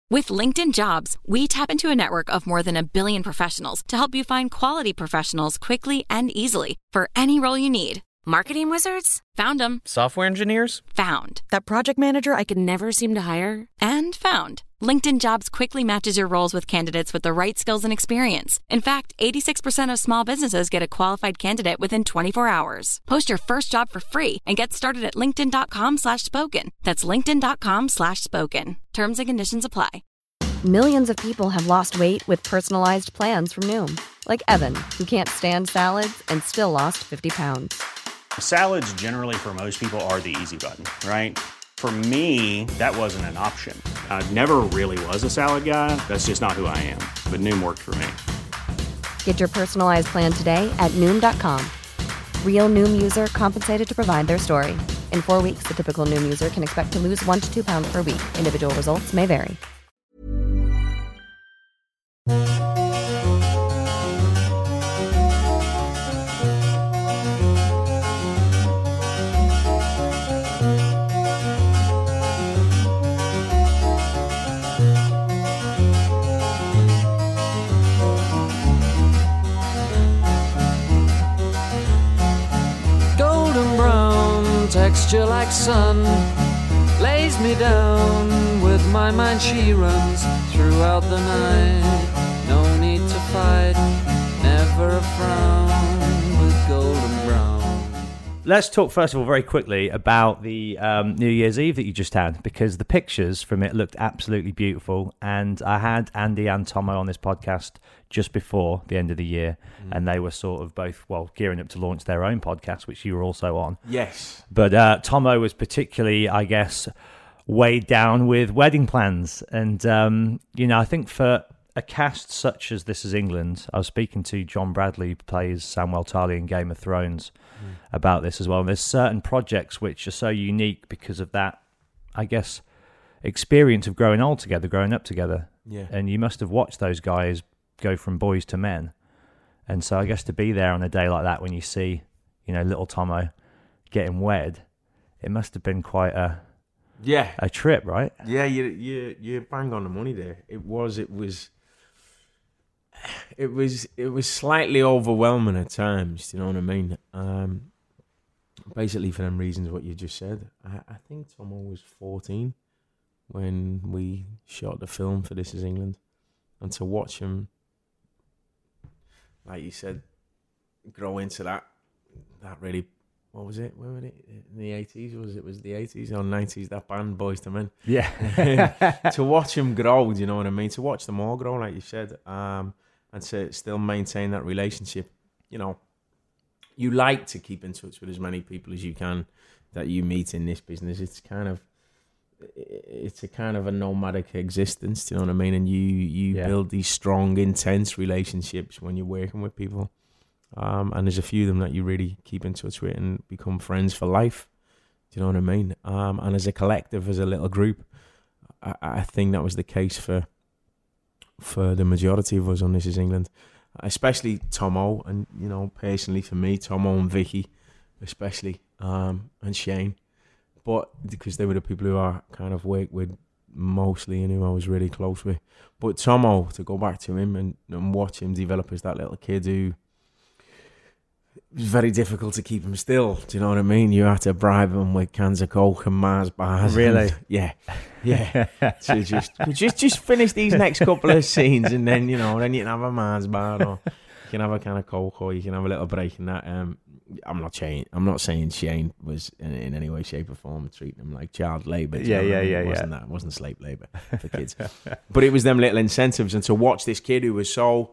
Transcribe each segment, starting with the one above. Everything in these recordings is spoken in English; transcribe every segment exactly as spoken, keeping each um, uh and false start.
With LinkedIn Jobs, we tap into a network of more than a billion professionals to help you find quality professionals quickly and easily for any role you need. Marketing wizards? Found them. Software engineers? Found. That project manager I could never seem to hire? And found. LinkedIn Jobs quickly matches your roles with candidates with the right skills and experience. In fact, eighty-six percent of small businesses get a qualified candidate within twenty-four hours. Post your first job for free and get started at linkedin.com slash spoken. That's linkedin.com slash spoken. Terms and conditions apply. Millions of people have lost weight with personalized plans from Noom. Like Evan, who can't stand salads and still lost fifty pounds. Salads generally for most people are the easy button, right? For me, that wasn't an option. I never really was a salad guy. That's just not who I am. But Noom worked for me. Get your personalized plan today at Noom dot com. Real Noom user compensated to provide their story. In four weeks, the typical Noom user can expect to lose one to two pounds per week. Individual results may vary. Golden brown, texture like sun, lays me down. With my mind she runs throughout the night. No need to fight, never a frown with golden brown. Let's talk first of all very quickly about the um, New Year's Eve that you just had, because the pictures from it looked absolutely beautiful. And I had Andy and Tomo on this podcast just before the end of the year, mm. and they were sort of both, well, gearing up to launch their own podcast, which you were also on. Yes. But uh, Tomo was particularly, I guess, weighed down with wedding plans. And, um, you know, I think for a cast such as This Is England, I was speaking to John Bradley, who plays Samwell Tarly in Game of Thrones, mm. about this as well. And there's certain projects which are so unique because of that, I guess, experience of growing old together, growing up together. Yeah. And you must have watched those guys go from boys to men. And so I guess to be there on a day like that when you see, you know, little Tomo getting wed, it must have been quite a yeah a trip, right? Yeah, you you you bang on the money there. It was it was it was it was slightly overwhelming at times. Do you know what I mean? Um, basically for them reasons what you just said. I, I think Tomo was fourteen when we shot the film for This Is England, and to watch him, like you said, grow into that, that really, what was it? Where was it? In the eighties? Was it was the eighties or nineties? That band, Boys to Men. Yeah. To watch him grow, do you know what I mean? To watch them all grow, like you said, um, and to still maintain that relationship. You know, you like to keep in touch with as many people as you can that you meet in this business. It's kind of, it's a kind of a nomadic existence, do you know what I mean? And you you yeah. build these strong, intense relationships when you're working with people. Um, and there's a few of them that you really keep in touch with and become friends for life. Do you know what I mean? Um, and as a collective, as a little group, I, I think that was the case for for the majority of us on This Is England, especially Tomo, and you know, personally for me, Tomo and Vicky, especially, um, and Shane. But because they were the people who I kind of worked with mostly and who I was really close with. But Tomo, to go back to him and, and watch him develop as that little kid who, it was very difficult to keep him still. Do you know what I mean? You had to bribe him with cans of Coke and Mars bars. Really? And, yeah, yeah. So just, just, just finish these next couple of scenes, and then you know, then you can have a Mars bar, or you can have a can of Coke, or you can have a little break in that. Um, I'm not saying, I'm not saying Shane was in, in any way, shape, or form treating him like child labour. Yeah, yeah, yeah, it wasn't yeah. that. It wasn't slave labour for kids. But it was them little incentives, and to watch this kid who was so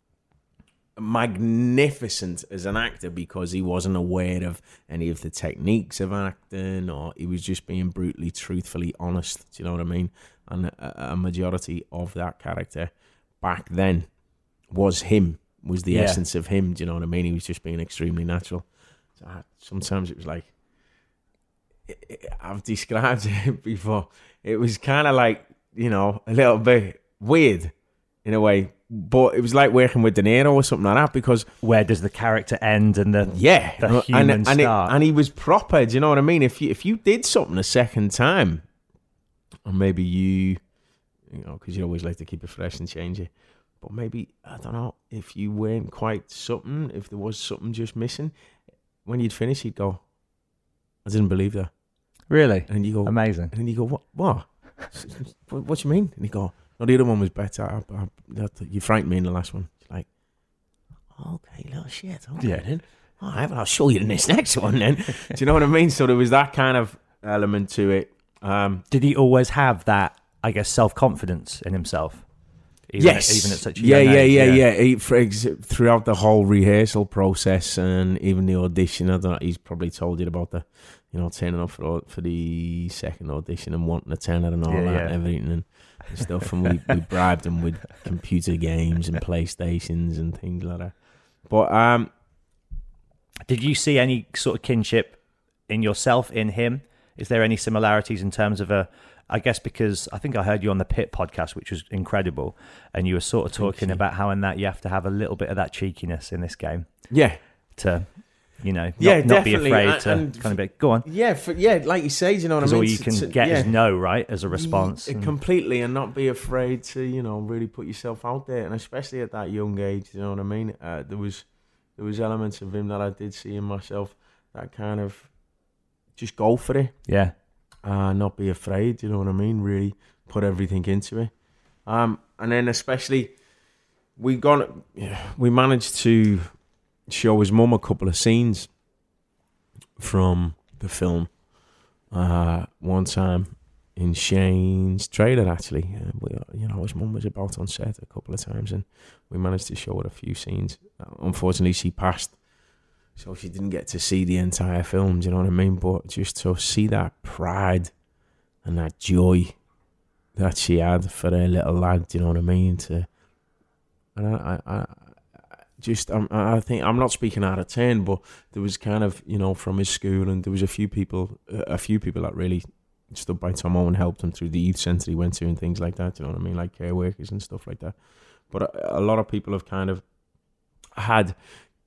magnificent as an actor because he wasn't aware of any of the techniques of acting, or he was just being brutally, truthfully honest. Do you know what I mean? And a, a majority of that character back then was him, was the yeah. essence of him. Do you know what I mean? He was just being extremely natural. So I, sometimes it was like, it, it, I've described it before. It was kind of like, you know, a little bit weird in a way. But it was like working with De Niro or something like that, because where does the character end and the yeah the human and, and, start? It, and he was proper. Do you know what I mean? If you if you did something a second time, or maybe you you know, because you always like to keep it fresh and change it. But maybe, I don't know, if you weren't quite something, if there was something just missing, when you'd finish, you'd go, I didn't believe that. Really? And you go, amazing. And then you go, what? What? what, what do you mean? And you go, no, the other one was better. I, I, that, you frightened me in the last one. It's like, okay, little shit. Okay, yeah. Then. All right, well, I'll show you in this next one then. Do you know what I mean? So there was that kind of element to it. Um, Did he always have that, I guess, self-confidence in himself? Even yes. At, even at such a yeah, young yeah, age? yeah, Yeah, yeah, yeah. He, for ex- throughout the whole rehearsal process and even the audition, I don't know, he's probably told you about the, you know, turning up for for the second audition and wanting to turn it and all yeah, that yeah. and everything and, and stuff. And we, we bribed him with computer games and PlayStations and things like that. But um, did you see any sort of kinship in yourself, in him? Is there any similarities in terms of a, I guess because I think I heard you on the Pit podcast, which was incredible, and you were sort of talking about how in that you have to have a little bit of that cheekiness in this game. Yeah. To, you know, not, yeah, not be definitely. afraid and, to and kind of be, go on. Yeah, for, yeah, like you say, you know what I mean? All you can to, get yeah. is no, right, as a response. Yeah, and, completely, and not be afraid to, you know, really put yourself out there, and especially at that young age, you know what I mean? Uh, there was there was elements of him that I did see in myself, that kind of just go for it. Yeah. Uh, not be afraid, you know what I mean? Really put everything into it. Um, and then especially, we got, we managed to show his mum a couple of scenes from the film. Uh, one time in Shane's trailer, actually, uh, we, you know, his mum was about on set a couple of times, and we managed to show her a few scenes. Uh, unfortunately, she passed, so she didn't get to see the entire film. Do you know what I mean? But just to see that pride and that joy that she had for her little lad, do you know what I mean? To, and I, I, I just, I'm, I think I'm not speaking out of turn, but there was kind of, you know, from his school, and there was a few people, a few people that really stood by Tomo and helped him through the youth centre he went to and things like that. You know what I mean? Like care workers and stuff like that. But a, a lot of people have kind of had,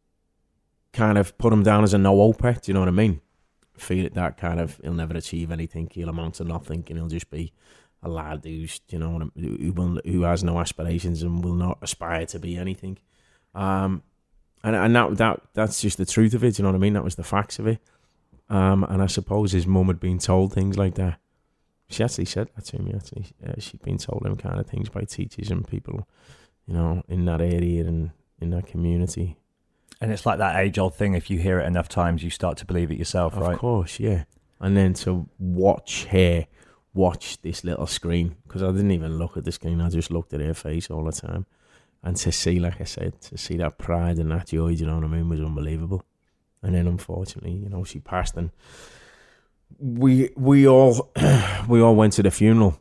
kind of put him down as a no-hoper. Do you know what I mean? Feel it that kind of, he'll never achieve anything, he'll amount to nothing, and he'll just be a lad who's, you know, who will, who has no aspirations and will not aspire to be anything. Um, and and that that that's just the truth of it. You know what I mean? That was the facts of it. Um, and I suppose his mum had been told things like that. She actually said that to me. Actually, uh, she'd been told them kind of things by teachers and people, you know, in that area and in that community. And it's like that age-old thing. If you hear it enough times, you start to believe it yourself, of right? Of course, yeah. And then to watch her watch this little screen, because I didn't even look at the screen, I just looked at her face all the time. And to see, like I said, to see that pride and that joy, you know what I mean, was unbelievable. And then unfortunately, you know, she passed, and we we all we all went to the funeral.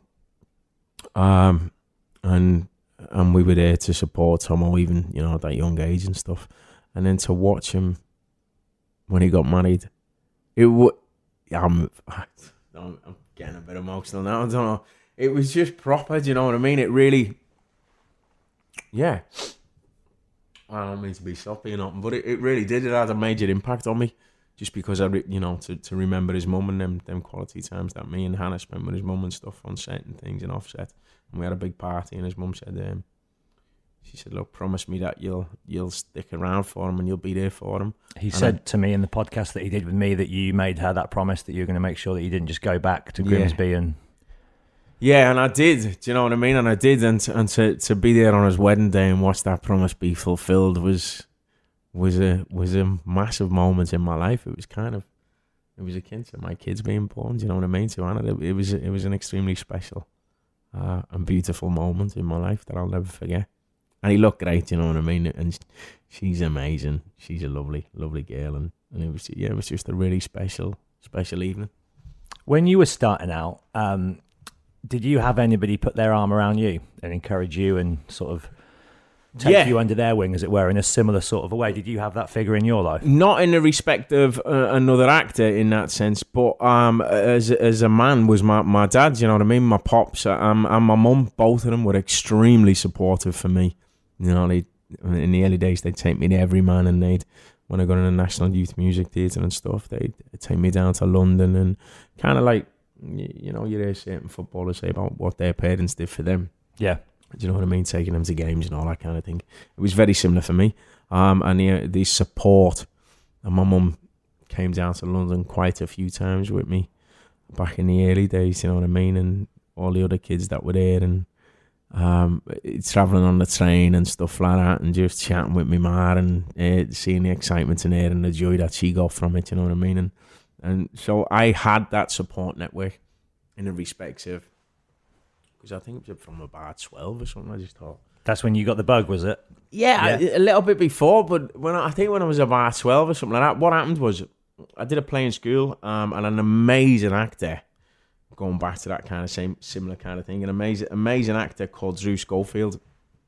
Um and and we were there to support Tomo, even, you know, at that young age and stuff. And then to watch him when he got married, it would. I'm, I'm, I'm getting a bit emotional now. I don't know. It was just proper. Do you know what I mean? It really. Yeah. I don't mean to be soppy or nothing, but it, it really did. It had a major impact on me, just because I, re, you know, to, to remember his mum and them them quality times that me and Hannah spent with his mum and stuff on set and things and offset. And we had a big party, and his mum said, um, she said, "Look, promise me that you'll you'll stick around for him and you'll be there for him." He and said I, to me in the podcast that he did with me that you made her that promise that you were going to make sure that you didn't just go back to Grimsby yeah. and. Yeah, and I did. Do you know what I mean? And I did, and to, and to to be there on his wedding day and watch that promise be fulfilled was was a was a massive moment in my life. It was kind of it was akin to my kids being born. Do you know what I mean? To Anna, it, it was it was an extremely special uh, and beautiful moment in my life that I'll never forget. And he looked great, you know what I mean? And she's amazing. She's a lovely, lovely girl, and, and it was yeah, it was just a really special, special evening. When you were starting out, um, did you have anybody put their arm around you and encourage you and sort of take yeah. you under their wing, as it were, in a similar sort of a way? Did you have that figure in your life? Not in the respect of uh, another actor in that sense, but um, as as a man was my, my dad, you know what I mean? My pops um, and my mum, both of them were extremely supportive for me. You know, they in the early days, they'd take me to Everyman, and they'd, when I got in the National Youth Music Theatre and stuff, they'd take me down to London, and kind of like, you know, you hear certain footballers say about what their parents did for them. Yeah. Do you know what I mean? Taking them to games and all that kind of thing. It was very similar for me. Um, and the, the support, and my mum came down to London quite a few times with me back in the early days, you know what I mean? And all the other kids that were there, and um, travelling on the train and stuff like that, and just chatting with me ma, and uh, seeing the excitement in her and the joy that she got from it, you know what I mean? And and so I had that support network in the respects of, because I think it was from about twelve or something, I just thought. That's when you got the bug, was it? Yeah, Yeah. A, a little bit before, but when I, I think when I was about twelve or something like that, what happened was I did a play in school, um, and an amazing actor, going back to that kind of same similar kind of thing, an amazing amazing actor called Drew Schofield,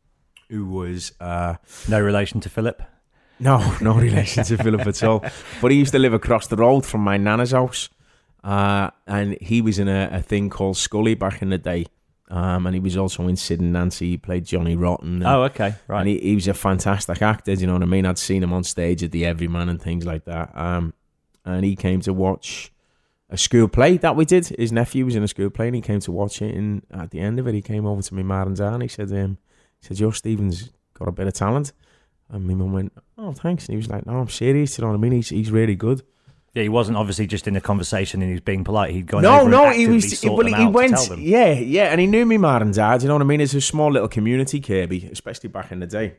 who was uh, No relation to Philip? no, no relation to Philip at all, but he used to live across the road from my nana's house, uh, and he was in a, a thing called Scully back in the day. Um, and he was also in Sid and Nancy. He played Johnny Rotten. And, Oh, okay, right. And he, he was a fantastic actor, do you know what I mean? I'd seen him on stage at the Everyman and things like that. Um, and he came to watch a school play that we did. His nephew was in a school play, and he came to watch it. And at the end of it, he came over to me, ma and dad, and he said, um, he said, "Joe Stevens got a bit of talent." And my mum went, "Oh, thanks." And he was like, "No, I'm serious, you know what I mean? He's he's really good." Yeah, he wasn't obviously just in a conversation and he was being polite. He'd gone No, over no, and he actively was. sought Well, them he out to went. tell them. Yeah, yeah, and he knew me, ma and dad. You know what I mean? It's a small little community, Kirby, especially back in the day.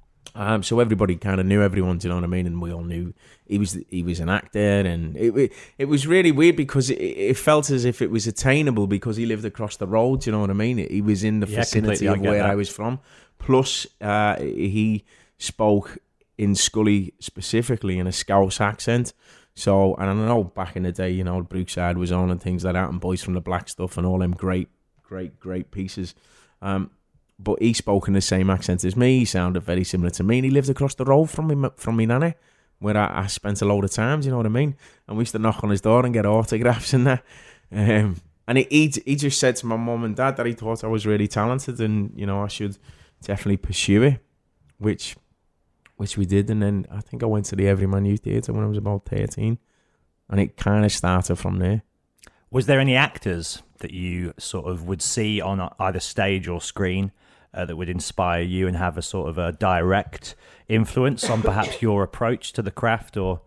Um, so everybody kind of knew everyone. Do you know what I mean? And we all knew he was he was an actor, and it it, it was really weird because it, it felt as if it was attainable because he lived across the road. Do you know what I mean? He was in the Yeah, vicinity completely, I of get where that. I was from. Plus, uh, he spoke in Scully specifically in a Scouse accent. So, and I know back in the day, you know, Brookside was on and things like that, and Boys from the Black Stuff and all them great, great, great pieces. Um, but he spoke in the same accent as me. He sounded very similar to me, and he lived across the road from me, from me nanny, where I, I spent a load of times, you know what I mean? And we used to knock on his door and get autographs and that. Um, and he, he he just said to my mum and dad that he thought I was really talented, and you know I should definitely pursue it, which. Which we did, and then I think I went to the Everyman Youth Theatre when I was about thirteen, and it kind of started from there. Was there any actors that you sort of would see on either stage or screen uh, that would inspire you and have a sort of a direct influence on perhaps your approach to the craft, or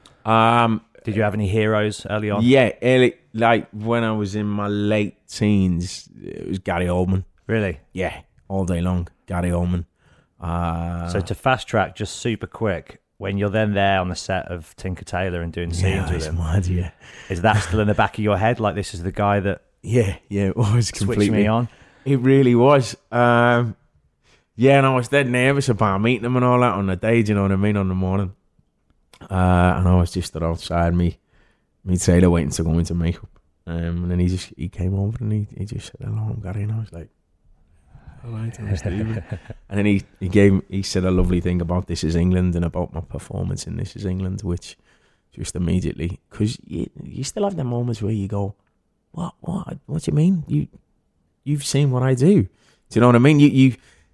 Um, did you have any heroes early on? yeah, early, like when I was in my late teens, it was Gary Oldman. Really? Yeah, all day long, Gary Oldman. Uh, So to fast track, just super quick, when you're then there on the set of Tinker Tailor and doing scenes yeah, with it's him, mad, yeah. is that still in the back of your head? Like, this is the guy that Yeah, yeah, it was switched completely. me on? It really was. Um, yeah, and I was dead nervous about meeting him and all that on the day, do you know what I mean, on the morning. Uh, and I was just stood outside me, me Taylor waiting to go into makeup. Um, and then he just he came over and he, he just said, "Hello, I'm Gary," and I was like, "All right, I'm Stephen." And then he, he gave he said a lovely thing about This Is England and about my performance in This Is England, which just immediately, because you, you still have the moments where you go, what what what do you mean? You you've seen what I do. Do you know what I mean? You you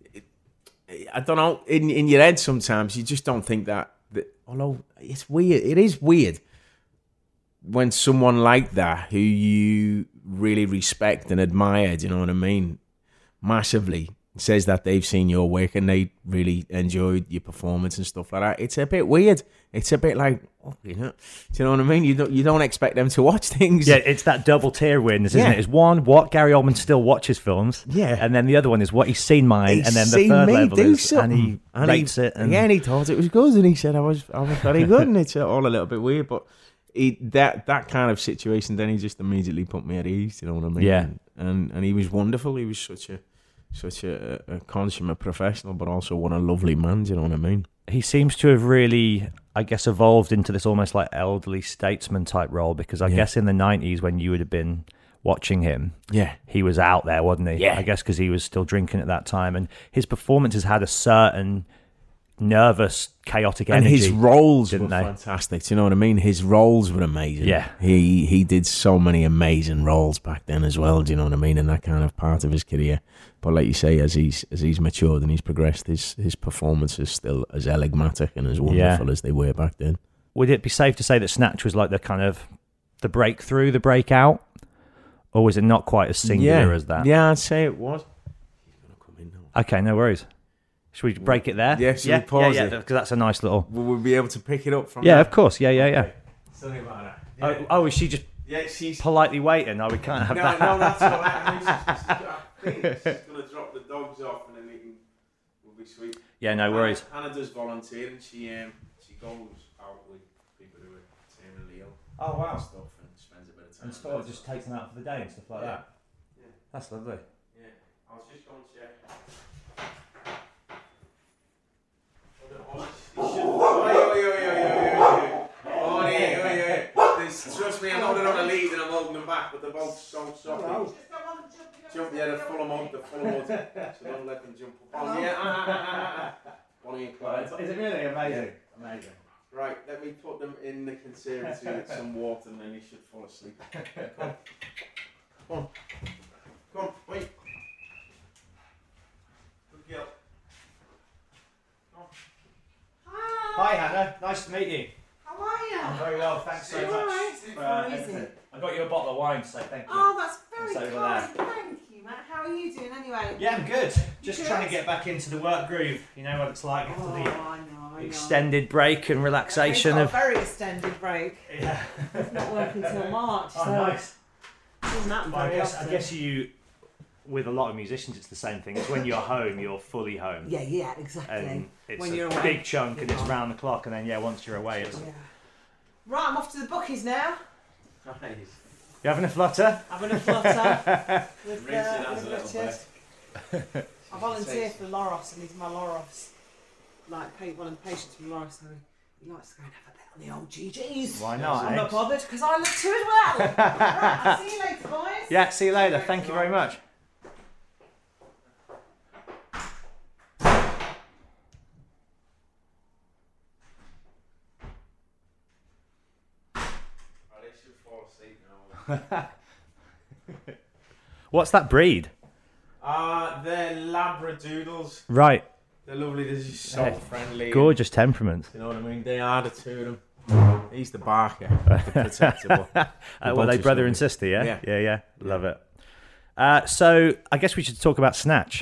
I don't know, in in your head sometimes you just don't think that, that although it's weird, it is weird when someone like that who you really respect and admire, do you know what I mean, massively, says that they've seen your work and they really enjoyed your performance and stuff like that. It's a bit weird. It's a bit like, oh, you know, do you know what I mean? You don't you don't expect them to watch things. Yeah, it's that double tier wins, isn't Yeah. it? It's one, what Gary Oldman still watches fills, Yeah. and then the other one is what he's seen mine, He's and then the seen third me level do is, something. and he And rates he, it. And yeah, and he thought it was good, and he said I was I was very good, and it's all a little bit weird, but he, that that kind of situation, then he just immediately put me at ease. You know what I mean? Yeah. And and, and he was wonderful. He was such a such a, a consummate professional, but also what a lovely man. Do you know what I mean? he seems to have really, I guess, evolved into this almost like elderly statesman type role, because I Yeah. guess in the nineties when you would have been watching him, Yeah. he was out there, wasn't he? Yeah. I guess because he was still drinking at that time, and his performances had a certain nervous, chaotic And energy. his roles were didn't they? fantastic. Do you know what I mean? His roles were amazing. Yeah. He he did so many amazing roles back then as well. Do you know what I mean? In that kind of part of his career. But like you say, as he's as he's matured and he's progressed, his his performance is still as enigmatic and as wonderful Yeah. as they were back then. Would it be safe to say that Snatch was like the kind of the breakthrough, the breakout, or was it not quite as singular yeah. as that? Yeah, I'd say it was. Okay, no worries. Should we break it there? Yeah, should yeah, we pause yeah, it? Because that's a nice little. Will we be able to pick it up from Yeah, there? of course. Yeah, yeah, yeah. Okay. Sorry about that. Yeah. Oh, oh, is she just yeah, she's... politely waiting? Oh, we can't have No, that. no, that's all right. I mean, she's, she's, I think she's going to drop the dogs off and then we can, we'll be sweet. Yeah, no worries. Hannah, Hannah does volunteer and she um, she goes out with people who are terminally ill. Oh, wow. And stuff and spends a bit of time. And Sport just takes them out for the day and stuff like Yeah. that. Yeah. That's lovely. Yeah. I was just going to check. Trust me, I'm holding on a lead and I'm holding them back, but they're both so soft. Jump, yeah, they're full of mud, they're full of mud. So don't let them jump up on you. Yeah. Bonnie and Clyde. Is it really amazing? Amazing. Right, let me put them in the conservatory with some water and then you should fall asleep. Come on. Come on. Come on, wait. Good girl. Come on. Hi, Hannah. Nice to meet you. How are you? I'm very well, thanks so You much. all right? for, uh, How is everything. it? I got you a bottle of wine, so thank you. Oh, that's very It's over kind. Thank you, Matt. How are you doing anyway? Yeah, I'm good. Just good? trying to get back into the work groove. You know what it's like after Oh, the I know, I know. extended break and relaxation We've got of. a very extended break. Yeah. It's not working till March, Oh, so nice. it doesn't happen Well, I very guess, I often. guess you, with a lot of musicians, it's the same thing. It's when you're home, you're fully home. Yeah, yeah, exactly. And it's when a you're away. big chunk and it's Yeah. round the clock, and then yeah, once you're away, it's. Yeah. Right, I'm off to the bookies now. Nice. You having a flutter? Having a flutter with, Rinsing uh, us a with little Richard. bit. I volunteer for Loros, and he's my Loros, like pa- one of the patients from Loros, so he likes to go and have a bit on the old G Gs. Why not? I'm eh? not bothered because I look too as well. Right, I'll see you later, boys. Yeah, see you later. Thank you very much. Oh, they should fall asleep now. What's that breed? Uh, they're Labradoodles. Right. They're lovely, they're just so Hey, friendly. Gorgeous temperament. You know what I mean? They are the two of them. He's the barker, the protector. Uh, well, they brother and sister, yeah? Yeah. Yeah, yeah. Love it. Uh, so I guess we should talk about Snatch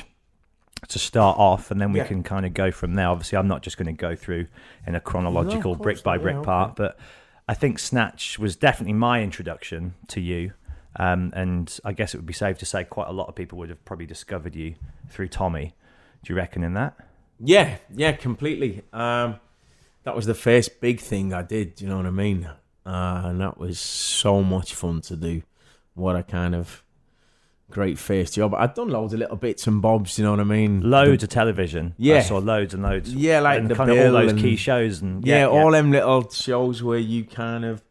to start off, and then we Yeah. can kind of go from there. Obviously, I'm not just going to go through in a chronological No, of course brick by not, brick yeah, part, but I think Snatch was definitely my introduction to you. Um, and I guess it would be safe to say quite a lot of people would have probably discovered you through Tommy. Do you reckon in that? Yeah, yeah, completely. Um, that was the first big thing I did, you know what I mean? Uh, and that was so much fun to do. What a kind of great first job. I'd done loads of little bits and bobs, you know what I mean? Loads of television. Yeah. I saw loads and loads. Yeah, like and the kind of all Bill those and- key shows and Yeah, yeah, all them little shows where you kind of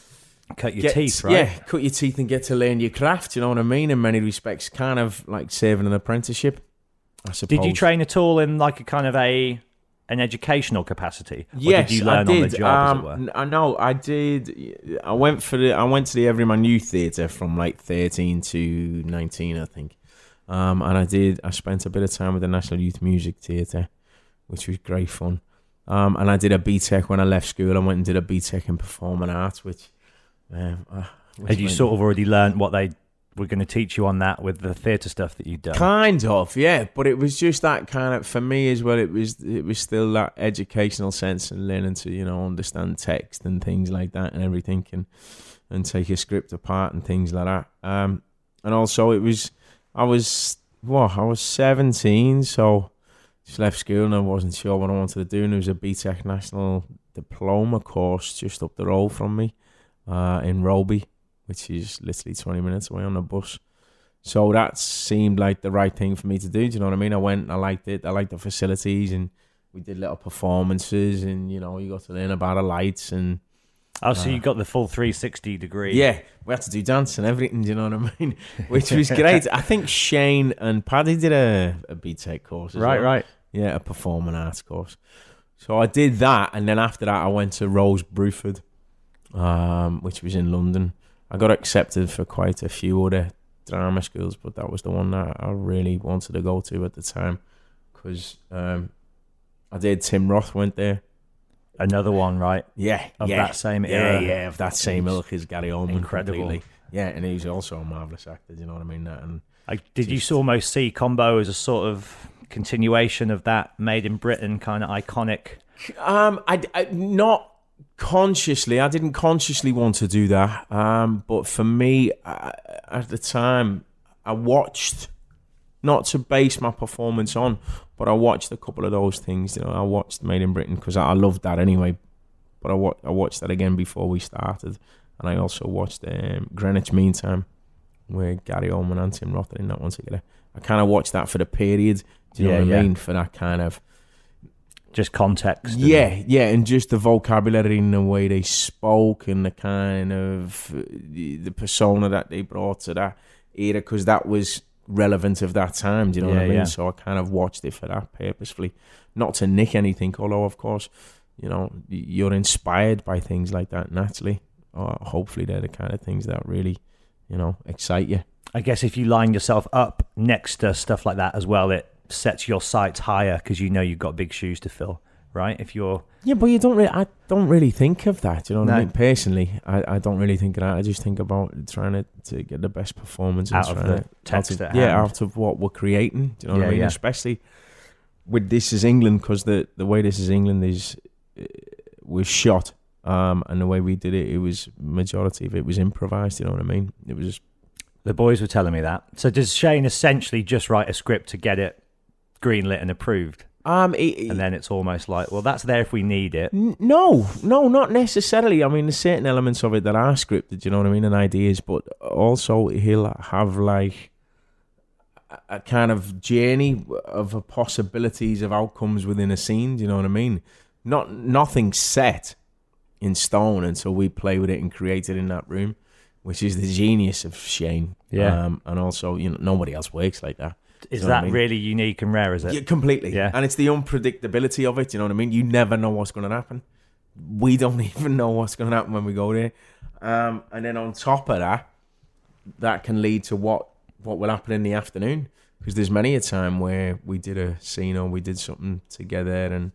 cut your get, teeth, right? Yeah, cut your teeth and get to learn your craft, you know what I mean? In many respects, kind of like serving an apprenticeship, I suppose. Did you train at all in like a kind of a an educational capacity? Or Yes, did you learn I did. on the job, um, as it were? n- I know. I did. I went for the. I went to the Everyman Youth Theatre from like thirteen to nineteen, I think. Um, and I did. I spent a bit of time with the National Youth Music Theatre, which was great fun. Um, and I did a B Tech when I left school. I went and did a B Tech in Performing Arts, which. Um, uh, which Had you went- sort of already learned what they were going to teach you on that with the theatre stuff that you'd done? Kind of, yeah, but it was just that kind of for me as well. It was it was still that educational sense and learning to you know understand text and things like that and everything and and take a script apart and things like that. Um, and also it was I was what I was seventeen, so just left school and I wasn't sure what I wanted to do. And there was a B Tech National Diploma course just up the road from me uh, in Roby, which is literally twenty minutes away on the bus. So that seemed like the right thing for me to do. Do you know what I mean? I went, I liked it. I liked the facilities and we did little performances and, you know, you got to learn about the lights and... Oh, so you got the full three sixty degree. Yeah, we had to do dance and everything, do you know what I mean? Which was great. I think Shane and Paddy did a, a B Tech course as Right, well. right. Yeah, a performing arts course. So I did that and then after that I went to Rose Bruford, um, which was in London. I got accepted for quite a few other drama schools, but that was the one that I really wanted to go to at the time because um, I did. Tim Roth went there. Another one, right? Yeah, Of yeah, that same yeah, era. yeah, of that same ilk as Gary Oldman. Incredible. Completely. Yeah, and he's also a marvelous actor. You know what I mean? And Like, did you almost see Combo as a sort of continuation of that Made in Britain kind of iconic? Um, I, I not consciously. I didn't consciously want to do that. Um, but for me, I, at the time, I watched, not to base my performance on, but I watched a couple of those things. You know, I watched Made in Britain because I, I loved that anyway. But I, wa- I watched that again before we started, and I also watched um, Greenwich Mean Time, where Gary Oldman and Tim Roth in that one together. I kind of watched that for the period. Do you Yeah, know what yeah. I mean? For that kind of Just context. and- yeah, yeah, and just the vocabulary and the way they spoke and the kind of uh, the, the persona that they brought to that era, because that was relevant of that time. Do you know Yeah, what I mean? yeah. So I kind of watched it for that purposefully, not to nick anything. Although, of course, you know, you're inspired by things like that naturally. Or hopefully, they're the kind of things that really, you know, excite you. I guess if you line yourself up next to stuff like that as well, it sets your sights higher because you know you've got big shoes to fill, right? If you're Yeah, but you don't really. I don't really think of that. You know what No. I mean? Personally, I, I don't really think of that. I just think about trying to, to get the best performance and Out of trying the to- text out of, at yeah, hand. out of what we're creating. Do you know what Yeah, I mean? yeah. Especially with This Is England, because the the way This Is England is uh, was shot, um, and the way we did it, it was majority of it was improvised. You know what I mean? It was just the boys were telling me that. So does Shane essentially just write a script to get it greenlit and approved, um, it, and then it's almost like, well, that's there if we need it. N- No, no, not necessarily. I mean, there's certain elements of it that are scripted, you know what I mean, and ideas, but also he'll have like a, a kind of journey of possibilities of outcomes within a scene, do you know what I mean? Not nothing set in stone until we play with it and create it in that room, which is the genius of Shane. Yeah. Um, and also, you know, nobody else works like that. Is Do you know what that I mean? really unique and rare, is it? Yeah, completely. Yeah. And it's the unpredictability of it, you know what I mean? You never know what's going to happen. We don't even know what's going to happen when we go there. Um, and then on top of that, that can lead to what, what will happen in the afternoon. Because there's many a time where we did a scene or we did something together and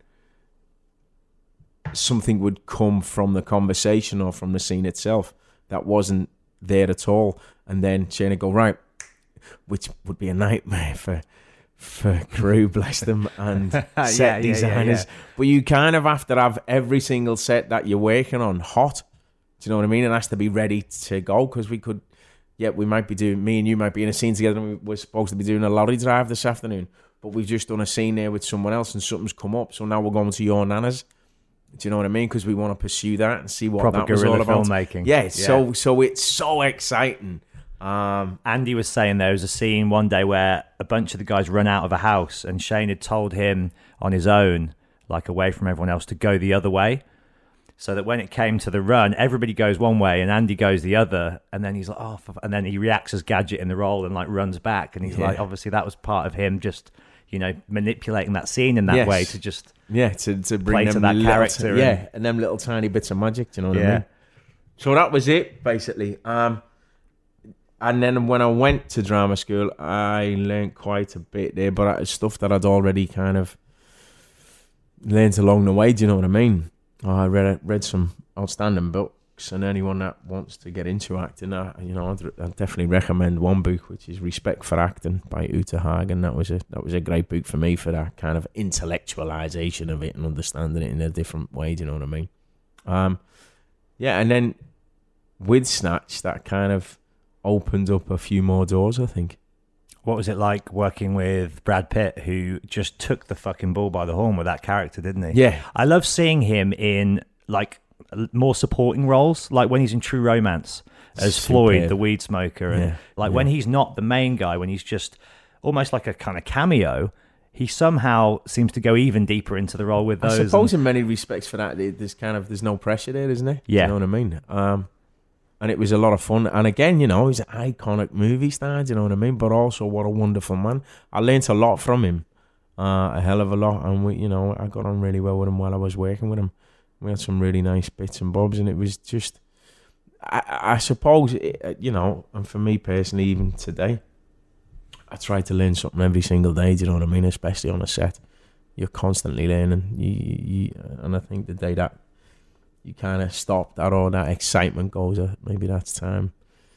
something would come from the conversation or from the scene itself that wasn't there at all. And then Shane would go, right, which would be a nightmare for for crew, bless them, and set Yeah, yeah, yeah, designers. yeah. But you kind of have to have every single set that you're working on hot. Do you know what I mean? It has to be ready to go, because we could, yeah, we might be doing, me and you might be in a scene together, and we we're supposed to be doing a lorry drive this afternoon, but we've just done a scene there with someone else and something's come up, so now we're going to your nana's. Do you know what I mean? Because we want to pursue that and see what Proper that was all guerrilla about. filmmaking. Yeah, Yeah. so so it's so exciting. Um, Andy was saying there was a scene one day where a bunch of the guys run out of a house, and Shane had told him on his own, like away from everyone else, to go the other way. So that when it came to the run, everybody goes one way and Andy goes the other. And then he's like, oh, for f-" and then he reacts as Gadget in the role and like runs back. And he's Yeah. like, obviously that was part of him just, you know, manipulating that scene in that Yes. way to just, Yeah, to, to bring Play them to that little character ti- yeah, and- and them little tiny bits of magic. Do you know what I Yeah. mean? So that was it, basically. Um, and then when I went to drama school, I learned quite a bit there, but it's stuff that I'd already kind of learned along the way. Do you know what I mean? I read read some outstanding books, and anyone that wants to get into acting, I, you know, I'd, I'd definitely recommend one book, which is Respect for Acting by Uta Hagen. That was a that was a great book for me for that kind of intellectualization of it and understanding it in a different way. Do you know what I mean? Um, yeah, and then with Snatch, that kind of opened up a few more doors, I think. what was it like working with Brad Pitt, who just took the fucking bull by the horn with that character, didn't he? Yeah. I love seeing him in like more supporting roles, like when he's in True Romance as Superb. Floyd, the weed smoker, and Yeah, like yeah. when he's not the main guy, when he's just almost like a kind of cameo, he somehow seems to go even deeper into the role with I those. suppose and- in many respects for that, there- there's kind of there's no pressure there, isn't there? Yeah. You know what I mean? Um, and it was a lot of fun. And again, you know, he's an iconic movie star, do you know what I mean? But also, what a wonderful man. I learnt a lot from him, uh, a hell of a lot. And, we, you know, I got on really well with him while I was working with him. We had some really nice bits and bobs, and it was just, I, I suppose, it, you know, and for me personally, even today, I try to learn something every single day, do you know what I mean? Especially on a set. You're constantly learning. You, you, you, and I think the day that you kind of stop that or that excitement goes, uh, maybe that's time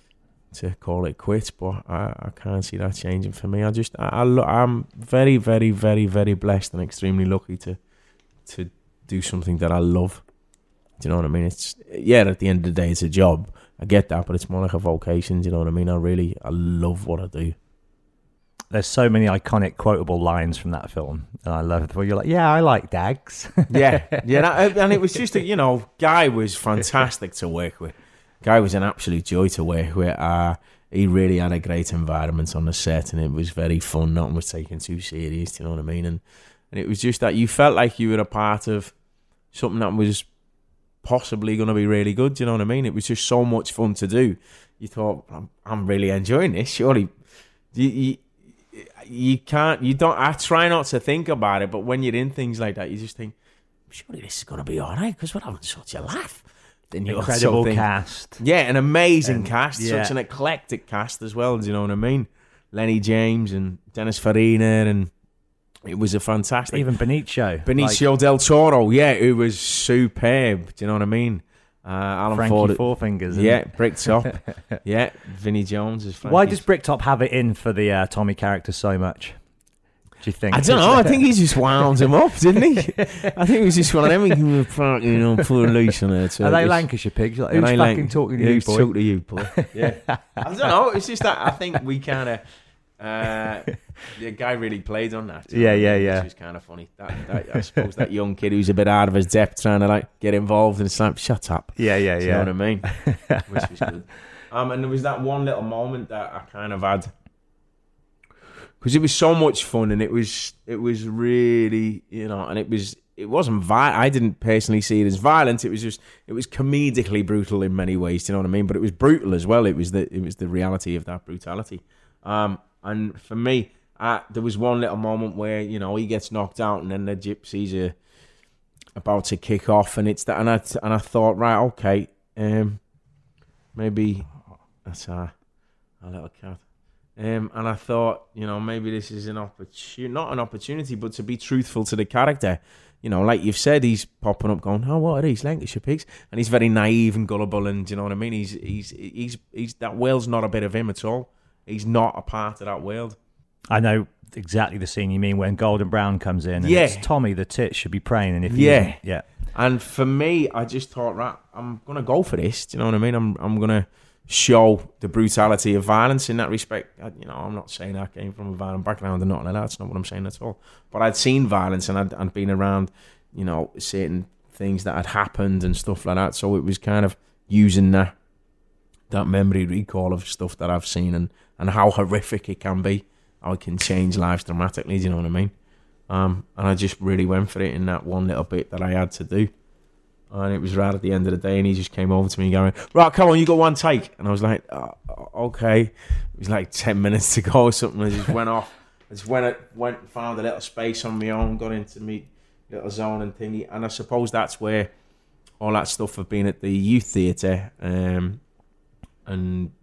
to call it quits, but I, I can't see that changing for me. I just I, I lo- I'm very very very very blessed and extremely lucky to to do something that I love. Do you know what I mean? It's yeah. At the end of the day, it's a job. I get that, but it's more like a vocation. Do you know what I mean? I really I love what I do. There's so many iconic quotable lines from that film, and I love it. Where you're like, yeah, I like Dags. yeah, yeah, that, and it was just a, you know, Guy was fantastic to work with. Guy was an absolute joy to work with. Uh, he really had a great environment on the set, and it was very fun. Nothing was taken too serious. Do you know what I mean? And and it was just that you felt like you were a part of something that was possibly going to be really good. Do you know what I mean? It was just so much fun to do. You thought, I'm, I'm really enjoying this. Surely, you, you you can't. You don't. I try not to think about it, but when you're in things like that, you just think, surely this is going to be all right because we're having such a laugh. Then you Incredible think, cast. Yeah, an amazing and, cast. Yeah. Such an eclectic cast as well. Do you know what I mean? Lenny James and Dennis Farina, and it was a fantastic. Even Benicio. Benicio like, del Toro, yeah, it was superb. Do you know what I mean? Uh, Alan Frankie Ford, Four Fingers. yeah, Bricktop, yeah, Vinnie Jones is. Why does Bricktop have it in for the uh, Tommy character so much? Do you think? I don't know. I think he just wound him up, didn't he? I think it was just one of them. He can fucking, you know, put a leash on it. Are they Lancashire pigs? Like, who's fucking Lanc- talking to you, who's boy? Talking to you, boy? Yeah. I don't know. It's just that I think we kind of. Uh, the guy really played on that. Yeah, yeah, yeah. Which was kind of funny. That, that, I suppose that young kid who's a bit out of his depth, trying to like get involved, and it's like, shut up. Yeah, yeah, Do yeah. You know what I mean? Which was good. Um, and there was that one little moment that I kind of had. Because it was so much fun, and it was it was really, you know, and it was it wasn't vi- I didn't personally see it as violent. It was just it was comedically brutal in many ways. Do you know what I mean? But it was brutal as well. It was the it was the reality of that brutality. Um, and for me, uh, there was one little moment where you know he gets knocked out, and then the gypsies are about to kick off, and it's that, and I and I thought, right, okay, um, maybe that's our, our little cat. Um, and I thought, you know, maybe this is an opportunity, not an opportunity, but to be truthful to the character. You know, like you've said, he's popping up going, oh, what are these, Lancashire pigs? And he's very naive and gullible, and you know what I mean? He's, he's, he's, he's, that world's not a bit of him at all. He's not a part of that world. I know exactly the scene you mean when Golden Brown comes in. And Yeah. it's Tommy the tit should be praying. And if he Yeah. isn't- yeah. And for me, I just thought, right, I'm going to go for this. Do you know what I mean? I'm, I'm going to show the brutality of violence in that respect. I, you know, I'm not saying I came from a violent background or nothing like that. That's not what I'm saying at all. But I'd seen violence, and I'd, I'd been around, you know, certain things that had happened and stuff like that. So it was kind of using that that memory recall of stuff that I've seen and, and how horrific it can be, how it can change lives dramatically. Do you know what I mean? Um, and I just really went for it in that one little bit that I had to do. And it was right at the end of the day, and he just came over to me going, right, come on, you got one take. And I was like, oh, okay. It was like ten minutes to go or something. I just went off. I just went, went and found a little space on my own, got into me little zone and thingy. And I suppose that's where all that stuff have been at the youth theatre, um, and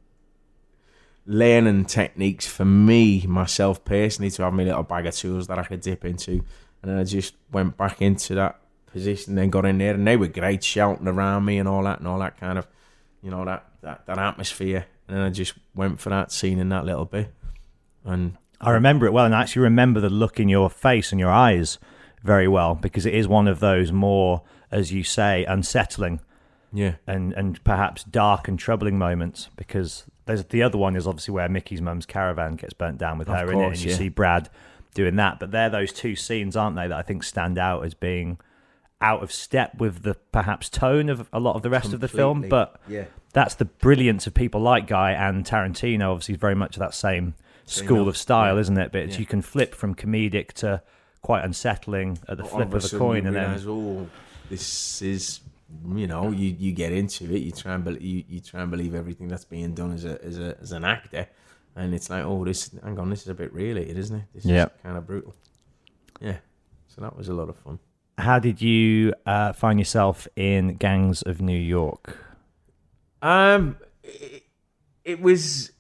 learning techniques for me, myself personally, to have my little bag of tools that I could dip into. And then I just went back into that position, then got in there, and they were great, shouting around me and all that and all that kind of, you know, that that, that atmosphere. And then I just went for that scene in that little bit. And I remember it well, and I actually remember the look in your face and your eyes very well, because it is one of those more, as you say, unsettling yeah, and and perhaps dark and troubling moments, because there's the other one is obviously where Mickey's mum's caravan gets burnt down with Of her in it, course, and you yeah. see Brad doing that. But they're those two scenes, aren't they, that I think stand out as being out of step with the perhaps tone of a lot of the rest of the film. Completely. But yeah, that's the brilliance of people like Guy and Tarantino. Obviously, very much that same school note, of style, yeah. isn't it? But Yeah. you can flip from comedic to quite unsettling at the all flip a of a sudden coin, you and then realise, oh, this is, you know, you, you get into it, you try and be, you, you try and believe everything that's being done as a as a as an actor, and it's like, oh, this, hang on, this is a bit related, isn't it? This Yeah. is kind of brutal. Yeah, so that was a lot of fun. how did you uh, find yourself in Gangs of New York? Um, it, it was.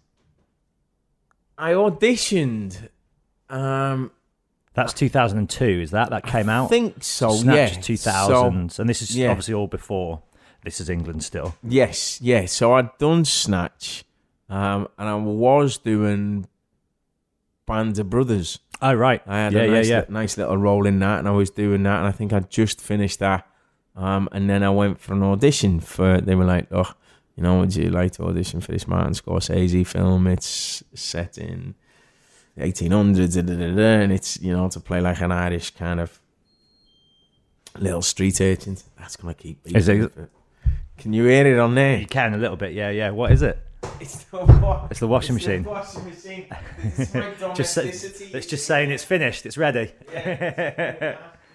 I auditioned. Um, That's two thousand two, is that? That came out? I think so. Snatch yeah, two thousand, So, and this is yeah. obviously all before This Is England still. yes, yeah. So I'd done Snatch, Um, and I was doing Band of Brothers. Oh, right. I had yeah, a nice, yeah, li- nice little role in that, and I was doing that, and I think I just finished that. Um, and then I went for an audition for, they were like, oh, you know, would you like to audition for this Martin Scorsese film? It's set in the eighteen hundreds, da, da, da, da, and it's, you know, to play like an Irish kind of little street urchin. That's going to keep Is it? it. Can you hear it on there? You can a little bit, yeah, yeah. What is it? It's the, wa- It's the washing it's machine. The washing machine. It's my Just say, domesticity. it's just saying it's finished, it's ready. Yeah.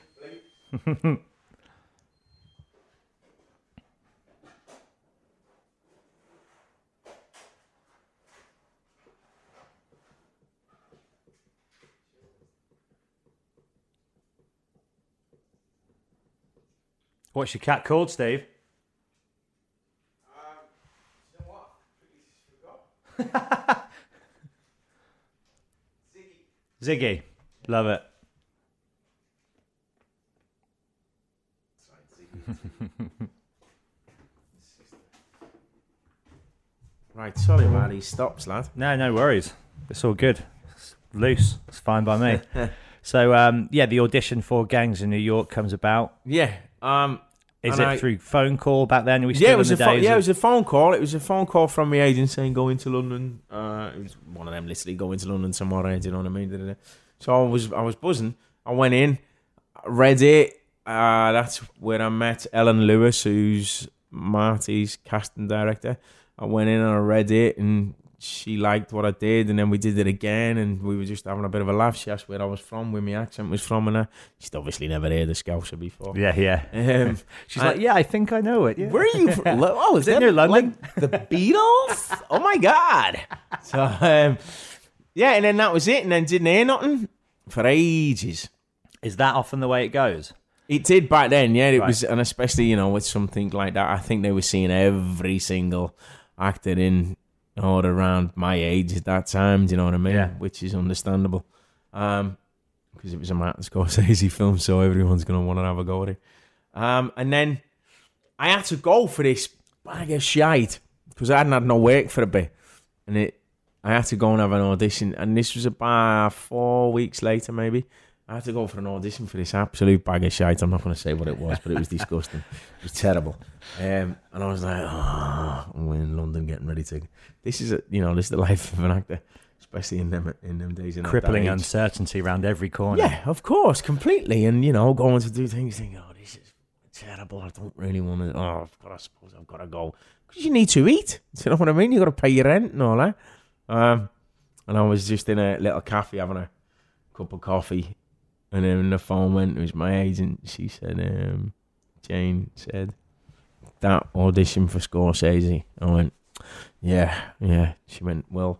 What's your cat called, Steve? Um, you know what? I forgot. Ziggy. Ziggy. Love it. Right, sorry about these stops, lad. No, no worries. It's all good. It's loose. It's fine by me. So, um, yeah, the audition for Gangs in New York comes about. Yeah. Um, Is and it I- through phone call back then? Are we still Yeah, it in was the a pho- days yeah, it of- was a phone call. It was a phone call from my agent saying go into London. Uh, it was one of them literally go into London tomorrow. Do you know what I mean? Da-da-da. So I was I was buzzing. I went in, read it. Uh, that's where I met Ellen Lewis, who's Marty's casting director. I went in and I read it, and she liked what I did, and then we did it again, and we were just having a bit of a laugh. She asked where I was from, where my accent was from, and uh, she'd obviously never heard of Scouser before. Yeah, yeah. Um, She's I- like, yeah, I think I know it. Yeah. Where are you from? Lo- Oh, is it that near London? like the Beatles? Oh my god! So um, yeah, and then that was it, and then didn't hear nothing for ages. Is that often the way it goes? It did back then, yeah. It Right. was, and especially you know with something like that, I think they were seeing every single actor in or around my age at that time. Do you know what I mean? Yeah. Which is understandable, um, because it was a Martin Scorsese film, so everyone's gonna want to have a go at it. Um, and then I had to go for this bag of shite because I hadn't had no work for a bit, and it. I had to go and have an audition, and this was about four weeks later, maybe. I had to go for an audition for this absolute bag of shite. I'm not going to say what it was, but it was disgusting. It was terrible. Um, and I was like, oh, I'm in London getting ready to... This is, a, you know, this is the life of an actor, especially in them in them days. In Crippling that age. uncertainty around every corner. Yeah, of course, completely. And, you know, going to do things, thinking, oh, this is terrible. I don't really want to... Oh, I've got, I suppose I've got to go. Because you need to eat. Do you know what I mean? you got to pay your rent and all that. Um, and I was just in a little cafe having a cup of coffee. And then the phone went, it was my agent. She said, um, Jane said, that audition for Scorsese. I went, yeah, yeah. She went, well,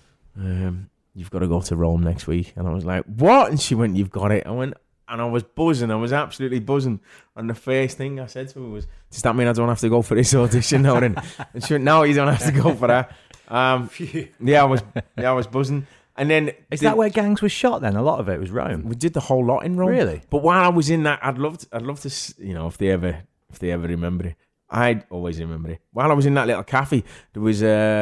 um, you've got to go to Rome next week. And I was like, what? And she went, you've got it. I went, and I was buzzing. I was absolutely buzzing. And the first thing I said to her was, does that mean I don't have to go for this audition now? And she went, no, you don't have to go for that. Um, yeah, I was, yeah, I was buzzing. And then Is the- that where Gangs was shot then? A lot of it was Rome. we did the whole lot in Rome. Really? But while I was in that, I'd love to, I'd love to, s- you know, if they ever, if they ever remember it, I'd always remember it. While I was in that little cafe, there was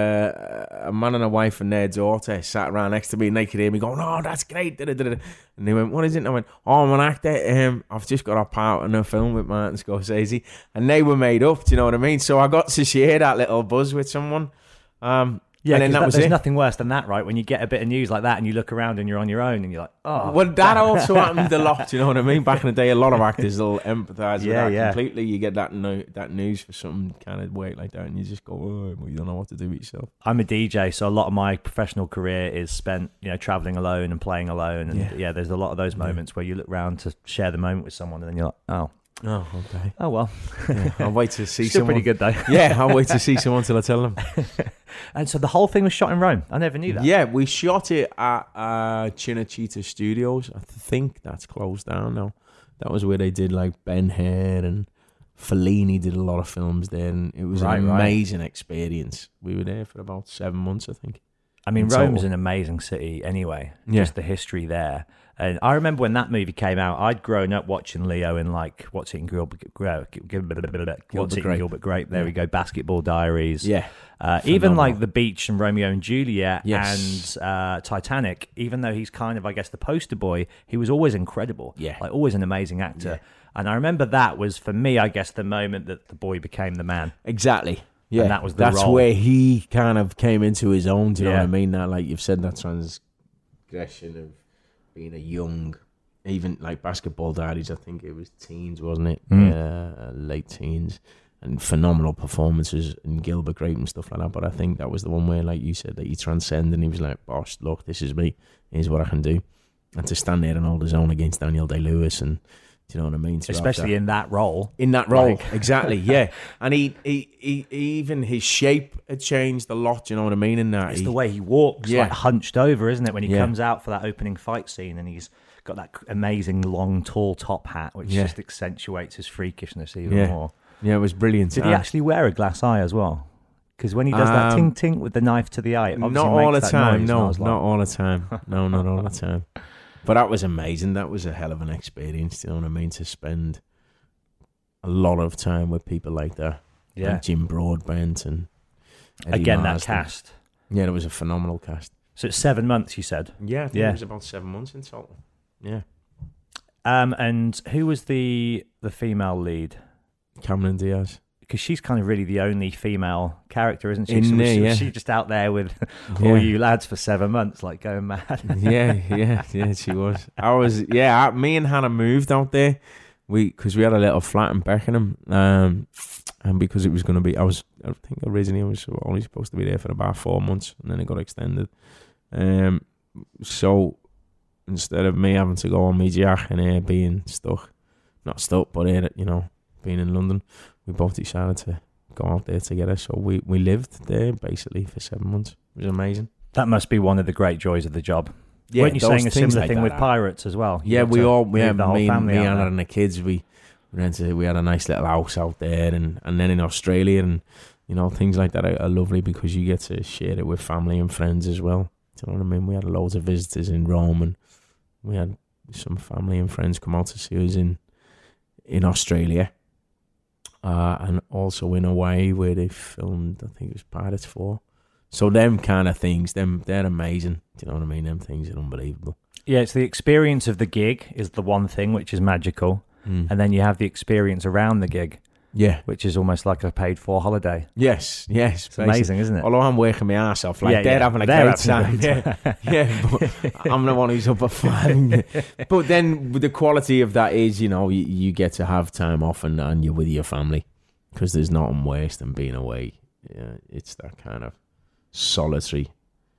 a, a man and a wife and their daughter sat around next to me, and they could hear me going, "Oh, that's great!" Da-da-da-da. And they went, "What is it?" And I went, "Oh, I'm an actor. Um, I've just got a part in a film with Martin Scorsese," and they were made up. Do you know what I mean? So I got to share that little buzz with someone. Um, Yeah, and then 'cause that that- was there's it. nothing worse than that, right? When you get a bit of news like that and you look around and you're on your own and you're like, oh. Well, that also happened a lot. Do you know what I mean? Back in the day, a lot of actors will empathise with Yeah, that yeah. completely. You get that no, that news for some kind of work like that, and you just go, oh, well, you don't know what to do with yourself. I'm a D J, so a lot of my professional career is spent, you know, traveling alone and playing alone. And yeah, Yeah. there's a lot of those moments where you look around to share the moment with someone and then you're like, oh, Oh, okay. oh well. Yeah, I'll wait to see Still someone. pretty good though. Yeah, I'll wait to see someone till I tell them. And so the whole thing was shot in Rome. I never knew that. Yeah, we shot it at uh, Cinecittà Studios. I think that's closed down now. That was where they did like Ben-Hur, and Fellini did a lot of films there, and it was Right, an right. amazing experience. We were there for about seven months, I think. I mean, in Rome's total. an amazing city anyway. Yeah. Just the history there. And I remember when that movie came out, I'd grown up watching Leo in like, what's it in Gilbert, Gilbert, Gilbert, what's it in Grape. Gilbert Grape? There Yeah. we go, Basketball Diaries. Yeah. Uh, even Phenomenal. like The Beach and Romeo and Juliet Yes. and uh, Titanic, even though he's kind of, I guess, the poster boy, he was always incredible. Yeah. Like always an amazing actor. Yeah. And I remember that was, for me, I guess, the moment that the boy became the man. Exactly. Yeah, And that was the that's role. where he kind of came into his own. Do you know Yeah. what I mean? That, like you've said, that transgression of being a young, even like Basketball Diaries. I think it was teens, wasn't it? Mm. Uh, late teens, and phenomenal performances in Gilbert Grape and stuff like that. But I think that was the one where, like you said, that he transcended and he was like, "Boss, look, this is me. Here's what I can do." And to stand there and hold his own against Daniel Day-Lewis and. Do you know what I mean? To have Especially that- in that role. in that role, Like- exactly, yeah. And he, he, he, even his shape had changed a lot. Do you know what I mean? In that, It's he, the way he walks, Yeah. like hunched over, isn't it? When he Yeah. comes out for that opening fight scene, and he's got that amazing long, tall top hat, which Yeah. just accentuates his freakishness even Yeah. more. yeah, it was brilliant. Did he Uh, actually wear a glass eye as well? Because when he does that Um, tink tink with the knife to the eye, it obviously not all the makes that time. noise, and I No, was like, not all the time. No, not all the time. But that was amazing. That was a hell of an experience. Do you know what I mean? To spend a lot of time with people like that. Yeah. Like Jim Broadbent and Eddie Again, that Marsden. cast. Yeah, it was a phenomenal cast. So it's seven months, you said. Yeah, I think Yeah. it was about seven months in total. Yeah. Um, and who was the the female lead? Cameron Diaz. Because she's kind of really the only female character, isn't she? In so was there, she, yeah. was she just out there with Yeah. all you lads for seven months, like going mad. yeah, yeah, yeah, she was. I was, yeah, I, me and Hannah moved out there. We, because we had a little flat in Beckenham, um, and because it was going to be, I was, I think originally I was only supposed to be there for about four months, and then it got extended. Um, so instead of me having to go on me jack and uh, being stuck, not stuck, but uh, you know, being in London, we both decided to go out there together. So we, we lived there basically for seven months. It was amazing. That must be one of the great joys of the job. Yeah, Weren't you those saying a things similar like thing that with are- Pirates as well? You Yeah, got we to all we move had the whole me, family me out Anna there. and the kids. We we rented, we had a nice little house out there, and, and then in Australia, and you know things like that are, are lovely because you get to share it with family and friends as well. Do you know what I mean? We had loads of visitors in Rome, and we had some family and friends come out to see us in in Australia, uh, and also in Hawaii where they filmed. I think it was Pirates Four. So them kind of things, them they're amazing. Do you know what I mean? Them things are unbelievable. Yeah, it's the experience of the gig is the one thing which is magical, Mm. and then you have the experience around the gig, Yeah. which is almost like a paid-for holiday. Yes, yes. It's amazing, isn't it? Although I'm working my ass off, like Yeah, they're yeah. having a They're great having time. a great Yeah, yeah, but I'm the one who's up at five. But then with the quality of that is, you know, you, you get to have time off and, and you're with your family because there's nothing worse than being away. Yeah, it's that kind of solitary.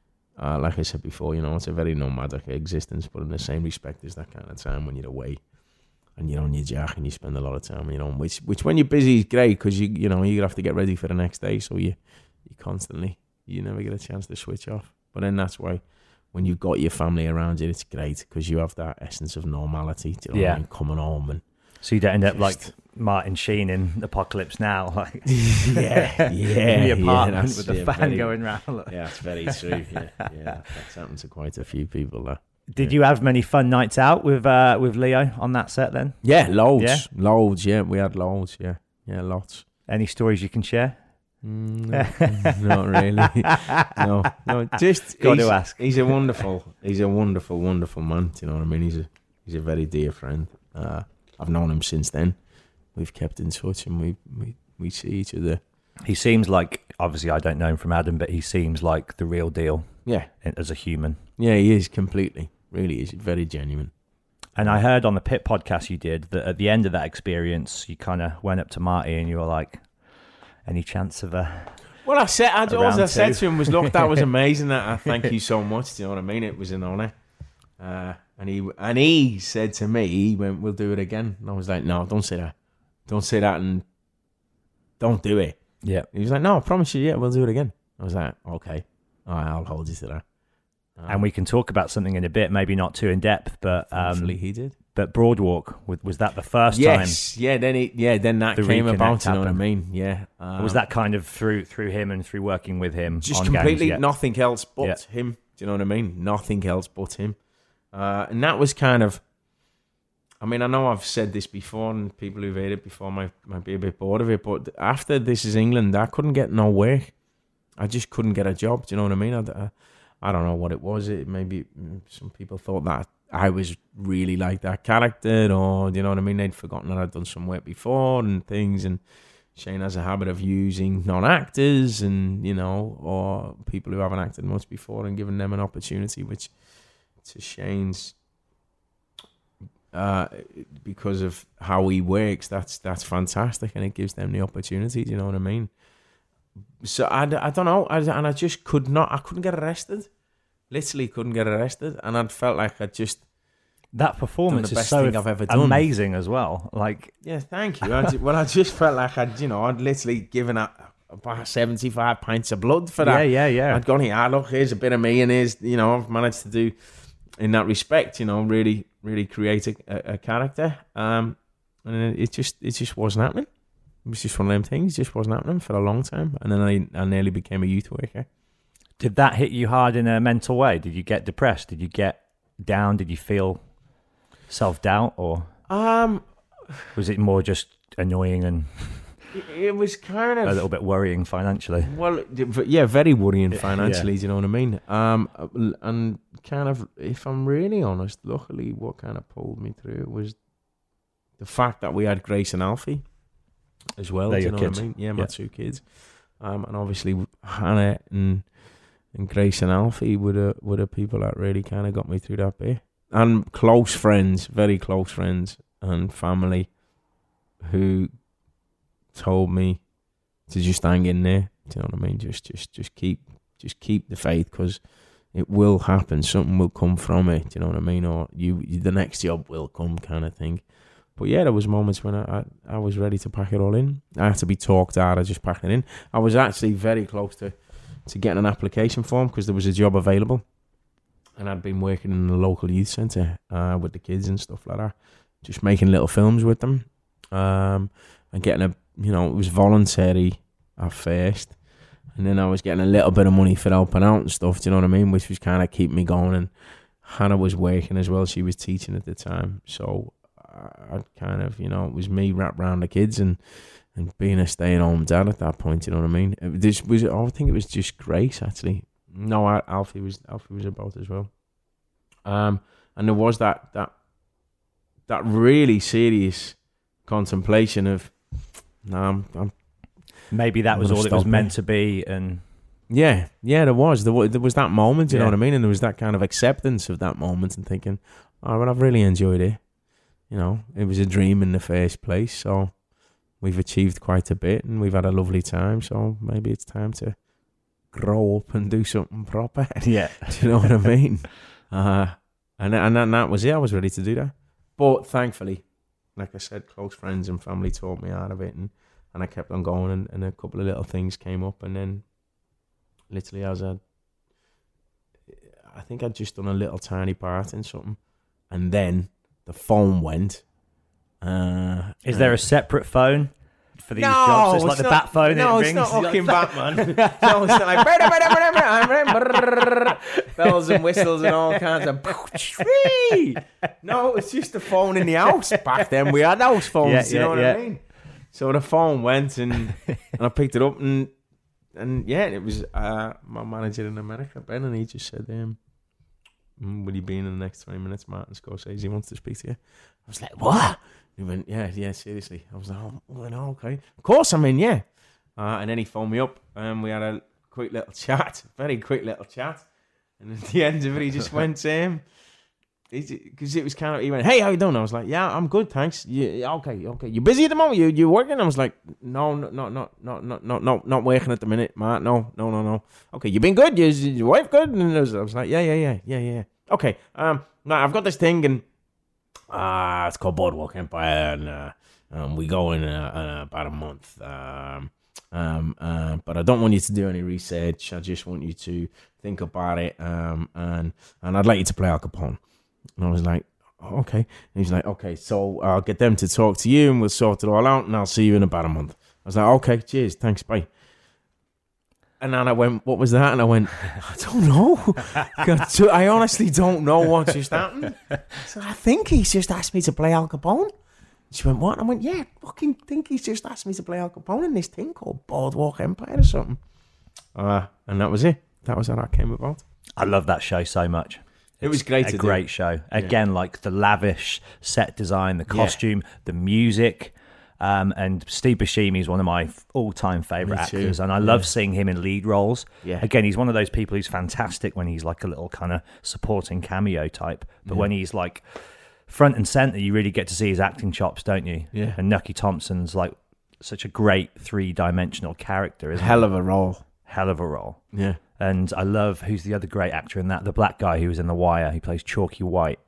Uh, like I said before, you know, it's a very nomadic existence, but in the same respect, there's that kind of time when you're away. And you're on your jack and you spend a lot of time, you know, which which when you're busy is great because you you know you have to get ready for the next day, so you you constantly you never get a chance to switch off. But then that's why when you've got your family around you, it's great because you have that essence of normality. Do you know Yeah. what I mean? Coming home and So you don't end up like Just- Martin Sheen in Apocalypse Now, like yeah, yeah, in the yeah, apartment that's- with the yeah, fan very- going round. Like. Yeah, that's very true. Yeah, yeah, that's happened to quite a few people. That Did you have many fun nights out with uh, with Leo on that set then? yeah, loads, Yeah? loads. Yeah, we had loads. Yeah, yeah, lots. Any stories you can share? Mm, no, not really. No, no. Just Got to he's- ask. He's a wonderful, he's a wonderful, wonderful man. Do you know what I mean? He's a, he's a very dear friend. Uh, I've known him since then. We've kept in touch, and we, we, we see each other. He seems like, obviously I don't know him from Adam, but he seems like the real deal Yeah, as a human. yeah, he is completely. Really, is very genuine. And I heard on the Pit podcast you did that at the end of that experience, you kind of went up to Marty and you were like, any chance of a... Well, I said, I, all I Around said two. to him was, "Look, that was amazing. That I thank you so much." Do you know what I mean? It was an honour. Uh, and he and he said to me, he went, "We'll do it again." And I was like, "No, don't say that. Don't say that, and don't do it." Yeah. He was like, "No, I promise you, yeah, we'll do it again." I was like, "Okay, all right, I'll hold you to that." Um, And we can talk about something in a bit, maybe not too in depth, but um, hopefully he did. But Broadwalk, was, was that the first yes, time? yeah. Then it, yeah, then that the came about. You know what I happened? mean? Yeah. Um, was that kind of through through him and through working with him? just on completely Gangs? Yeah. nothing else but Yeah. him? Do you know what I mean? Nothing else but him. Uh, and that was kind of. I mean, I know I've said this before, and people who've heard it before might might be a bit bored of it. But after This Is England, I couldn't get no work. I just couldn't get a job. Do you know what I mean? I, I, I don't know what it was. It maybe some people thought that I was really like that character, or you know what I mean? They'd forgotten that I'd done some work before and things. And Shane has a habit of using non-actors and you know, or people who haven't acted much before and giving them an opportunity, which to Shane's, uh, because of how he works, that's that's fantastic, and it gives them the opportunity. Do you know what I mean? So I, I don't know, I, and I just could not, I couldn't get arrested. Literally couldn't get arrested, and I'd felt like I just That performance the is best so thing I've ever done. amazing as well. Like, yeah, thank you. I ju- well, I just felt like I'd, you know, I'd literally given up about seventy-five pints of blood for that. yeah, yeah, yeah. I'd gone here, ah, look, here's a bit of me, and here's, you know, I've managed to do in that respect, you know, really, really create a, a, a character. Um, and it just, it just wasn't happening. It was just one of them things. It just wasn't happening for a long time, and then I, I nearly became a youth worker. Did that hit you hard in a mental way? Did you get depressed? Did you get down? Did you feel self-doubt, or Um, was it more just annoying and it, it was kind of a little bit worrying financially? Well, yeah, very worrying financially. Yeah. Do you know what I mean? Um, and kind of, if I'm really honest, luckily, what kind of pulled me through it was the fact that we had Grace and Alfie as well. They're do you your know kids. what I mean? Yeah, my Yeah. two kids. Um, and obviously Hannah and and Grace and Alfie were the were the people that really kind of got me through that bit. And close friends, very close friends and family, who told me to just hang in there. Do you know what I mean? Just, just, just keep, just keep the faith, because it will happen. Something will come from it. Do you know what I mean? Or you, you the next job will come, kind of thing. But yeah, there was moments when I, I, I was ready to pack it all in. I had to be talked out. I just packed it in. I was actually very close to, to getting an application form, because there was a job available. And I'd been working in the local youth centre uh, with the kids and stuff like that, just making little films with them, um, and getting a, you know, it was voluntary at first, and then I was getting a little bit of money for helping out and stuff. Do you know what I mean? Which was kind of keeping me going. And Hannah was working as well; she was teaching at the time, so I kind of, you know, it was me wrapped around the kids and and being a stay-at-home dad at that point. You know what I mean? It, this was, I think it was just Grace actually. No, Alfie was Alfie was about as well, um, and there was that that that really serious contemplation of, no, I'm, I'm maybe that I'm was gonna all it was stop meant it. to be, and yeah, yeah, there was there was, there was that moment, you Yeah. know what I mean, and there was that kind of acceptance of that moment and thinking, oh, well, I've really enjoyed it. You know, it was a dream in the first place, so we've achieved quite a bit, and we've had a lovely time. So maybe it's time to grow up and do something proper. yeah, Do you know what I mean? Uh, and and that, and that was it. I was ready to do that. But thankfully, like I said, close friends and family taught me out of it, and, and I kept on going, and, and a couple of little things came up, and then literally as I, I think I'd just done a little tiny part in something, and then the phone went. Uh, is there a separate phone for these no, jobs? It's like it's the not, bat phone. No, it it's rings. not fucking Like- Batman. No, it's not like bells and whistles and all kinds of. No, it's just the phone in the house. Back then, we had house phones. Yeah, you know yeah, what yeah. I mean? So the phone went, and and I picked it up, and and yeah, it was uh, my manager in America, Ben, and he just said, um, mm, "Will you be in in the next twenty minutes? Martin Scorsese wants to speak to you." I was like, "What?" He went, yeah, yeah, seriously. I was like, oh, well, no, okay. Of course I'm in, yeah. Uh, and then he phoned me up, and we had a quick little chat, very quick little chat. And at the end of it, he just went, um, because it was kind of, he went, hey, how you doing? I was like, yeah, I'm good, thanks. Yeah, okay, okay. You busy at the moment? You you working? I was like, no, no, no, no, no, no, no, no, not working at the minute, Matt. No, no, no, no. Okay, you been good? You, your wife good? And I was, I was like, yeah, yeah, yeah, yeah, yeah. Okay, um, now I've got this thing, and Uh, it's called Boardwalk Empire, and uh, um, we go in uh, uh, about a month. Um, um, uh, but I don't want you to do any research. I just want you to think about it, um, and and I'd like you to play Al Capone. And I was like, oh, okay. And he's like, okay, so I'll get them to talk to you and we'll sort it all out and I'll see you in about a month. I was like, okay, cheers, thanks, bye. And then I went, what was that? And I went, I don't know. I honestly don't know what just happened. So I think he's just asked me to play Al Capone. She went, what? And I went, yeah, fucking think he's just asked me to play Al Capone in this thing called Boardwalk Empire or something. Uh, and that was it. That was how that came about. I love that show so much. It was great a to great do. show. Again, yeah. like the lavish set design, the costume, yeah. the music. Um, and Steve Buscemi is one of my all-time favourite actors, and I love yeah. seeing him in lead roles. Yeah. Again, he's one of those people who's fantastic when he's like a little kind of supporting cameo type, but yeah. when he's like front and centre, you really get to see his acting chops, don't you? Yeah. And Nucky Thompson's like such a great three-dimensional character, isn't Hell he? of a role. Hell of a role. Yeah. And I love, who's the other great actor in that? The black guy who was in The Wire. He plays Chalky White.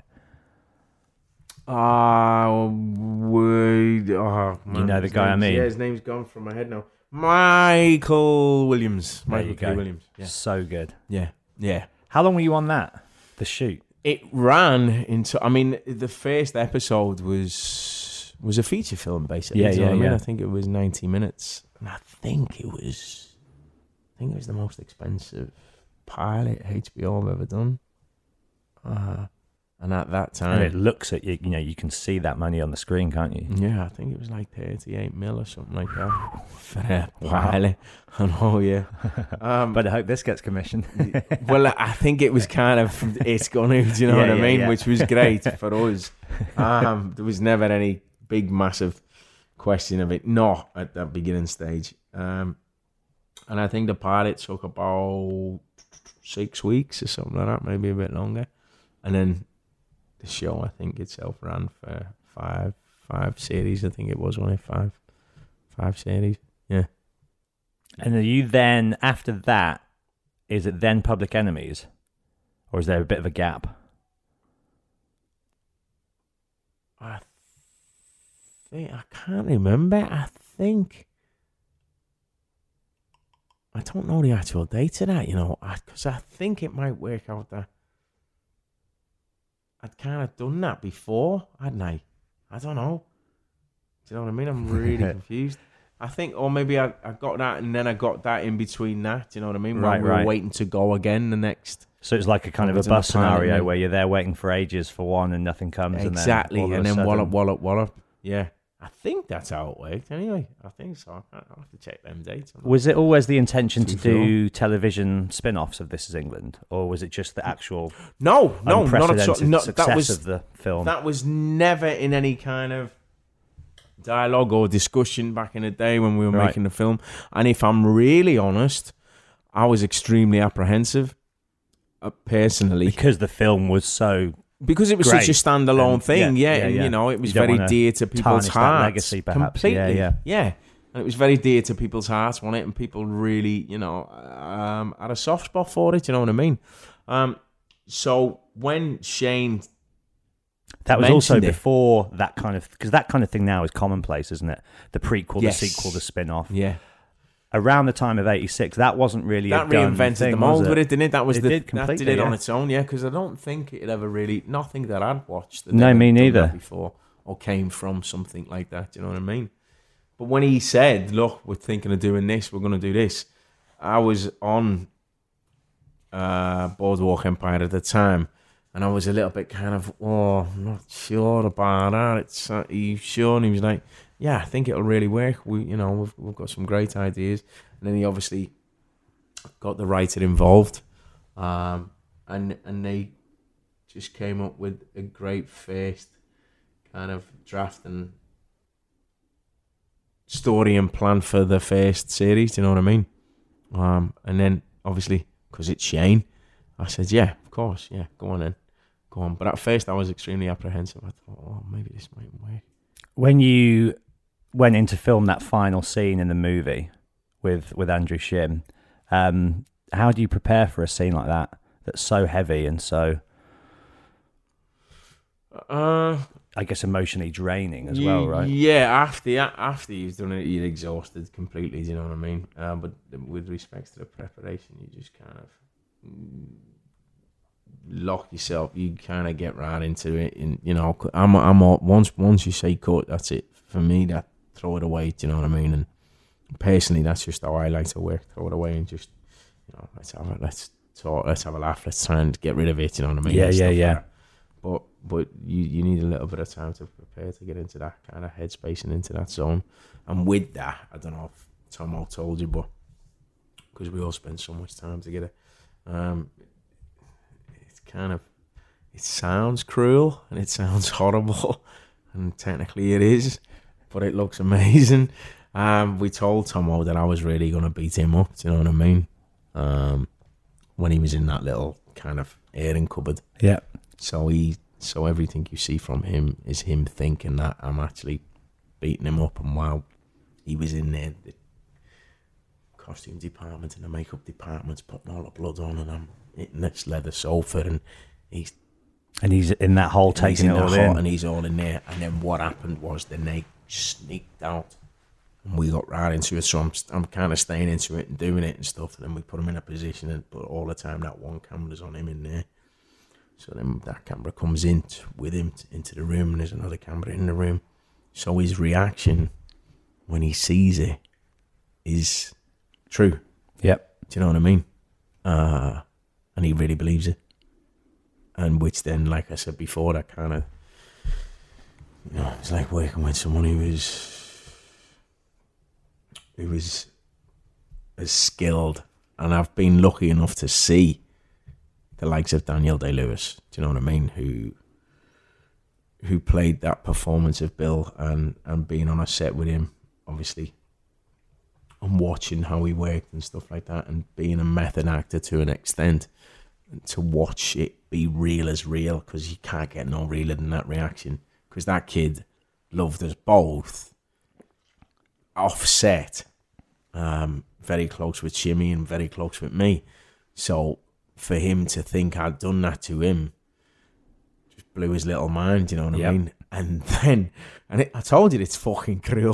Ah, uh, we, oh, man, you know the guy I mean? Yeah, his name's gone from my head now. Michael Williams. Michael K. Williams. Yeah. So good. Yeah, yeah. How long were you on that, the shoot? It ran into, I mean, the first episode was was a feature film, basically. Yeah, you know yeah, what I mean? yeah. I think it was ninety minutes. And I think it was, I think it was the most expensive pilot H B O have ever done. Uh And at that time... And it looks at you, you know, you can see that money on the screen, can't you? Yeah, I think it was like thirty-eight mil or something like that. For a pilot. I know, yeah. Um, but I hope this gets commissioned. Well, I think it was kind of, it's gonna, do you know yeah, what I yeah, mean? Yeah. Which was great for us. Um, there was never any big, massive question of it. Not at that beginning stage. Um, and I think the pilot took about six weeks or something like that, maybe a bit longer. And then the show, I think itself ran for five, five series. I think it was only five, five series. Yeah. And are you then, after that, is it then Public Enemies? Or is there a bit of a gap? I think, I can't remember. I think, I don't know the actual date of that, you know, because I, I think it might work out that I'd kind of done that before, hadn't I? I don't know. Do you know what I mean? I'm really confused. I think, or maybe I, I got that and then I got that in between that. Do you know what I mean? While Right, we were right. waiting to go again the next. So it's like a kind of a It's in the bus planet, scenario mate. where you're there waiting for ages for one and nothing comes. Exactly. And then, all of And a then sudden- wallop, wallop, wallop. Yeah. I think that's how it worked anyway. I think so. I'll have to check them dates. I'm not Was it always the intention to too do television spin-offs of This Is England? Or was it just the actual No, no, not at all. unprecedented No, success that was of the film? that was never in any kind of dialogue or discussion back in the day when we were Right. making the film. And if I'm really honest, I was extremely apprehensive, uh, personally, Because the film was so... because it was Great. such a standalone And, thing. yeah, Yeah, yeah, and yeah. you know, it was You don't very wanna dear to people's tarnish that hearts. legacy, perhaps. Completely, Yeah, yeah. yeah. And it was very dear to people's hearts, wasn't it? And people really, you know, um, had a soft spot for it. You know what I mean? Um, so when Shane, That was also mentioned it. before that kind of... Because that kind of thing now is commonplace, isn't it? The prequel, Yes. the sequel, the spin-off. yeah, Around the time of eighty-six, that wasn't really that a done reinvented thing, the mold was with it, didn't it? That was It the did that completely, did it on yeah. its own, yeah. Because I don't think it ever really, nothing that I'd watched, that No, ever me done neither. that before or came from something like that. Do you know what I mean? But when he said, "Look, we're thinking of doing this. We're going to do this," I was on uh, Boardwalk Empire at the time, and I was a little bit kind of, "Oh, I'm not sure about that." It's uh, are you sure? And he was like, "Yeah, I think it'll really work. We, you know, we've we've got some great ideas." And then he obviously got the writer involved, um, and and they just came up with a great first kind of draft and story and plan for the first series. Do you know what I mean? Um, and then obviously because it's Shane, I said, "Yeah, of course, yeah, go on then, go on." But at first I was extremely apprehensive. I thought, "Oh, maybe this might work." When you went in to film that final scene in the movie with with Andrew Shim, um, how do you prepare for a scene like that that's so heavy and so, Uh, I guess, emotionally draining as well, right? Yeah, after after you've done it, you're exhausted completely. Do you know what I mean? Uh, but with respect to the preparation, you just kind of lock yourself, you kind of get right into it. And you know, I'm I'm all, once once you say cut, that's it for me. That throw it away. Do you know what I mean? And personally, that's just how I like to work. Throw it away and just, you know, let's have a let's talk, let's have a laugh, let's try and get rid of it. You know what I mean? Yeah, yeah, yeah. Like but but you you need a little bit of time to prepare to get into that kind of headspace and into that zone. And with that, I don't know if Tomo told you, but because we all spend so much time together, um, it's kind of, it sounds cruel and it sounds horrible, and technically it is, but it looks amazing. Um, we told Tomo that I was really going to beat him up, do you know what I mean? Um, when he was in that little kind of airing cupboard. Yeah. So he, so everything you see from him is him thinking that I'm actually beating him up, and while he was in there, the costume department and the makeup department's putting all the blood on, and I'm hitting this leather sofa, and he's and he's in that hole taking it all in, and he's all in there. And then what happened was the Nate sneaked out, and we got right into it. So I'm, I'm kind of staying into it and doing it and stuff. And then we put him in a position, and but all the time that one camera's on him in there. So then that camera comes in t- with him t- into the room, and there's another camera in the room. So his reaction when he sees it is true. Yep. Do you know what I mean? Uh, and he really believes it. And which then, like I said before, that kind of, you know, it's like working with someone who is, who is as skilled. And I've been lucky enough to see the likes of Daniel Day-Lewis, do you know what I mean? Who who played that performance of Bill, and, and being on a set with him, obviously, and watching how he worked and stuff like that, and being a method actor to an extent, and to watch it be real as real, because you can't get no realer than that reaction, because that kid loved us both offset, um, very close with Shimmy and very close with me. So for him to think I'd done that to him just blew his little mind, you know what yep. I mean? And then, and it, I told you it's fucking cruel.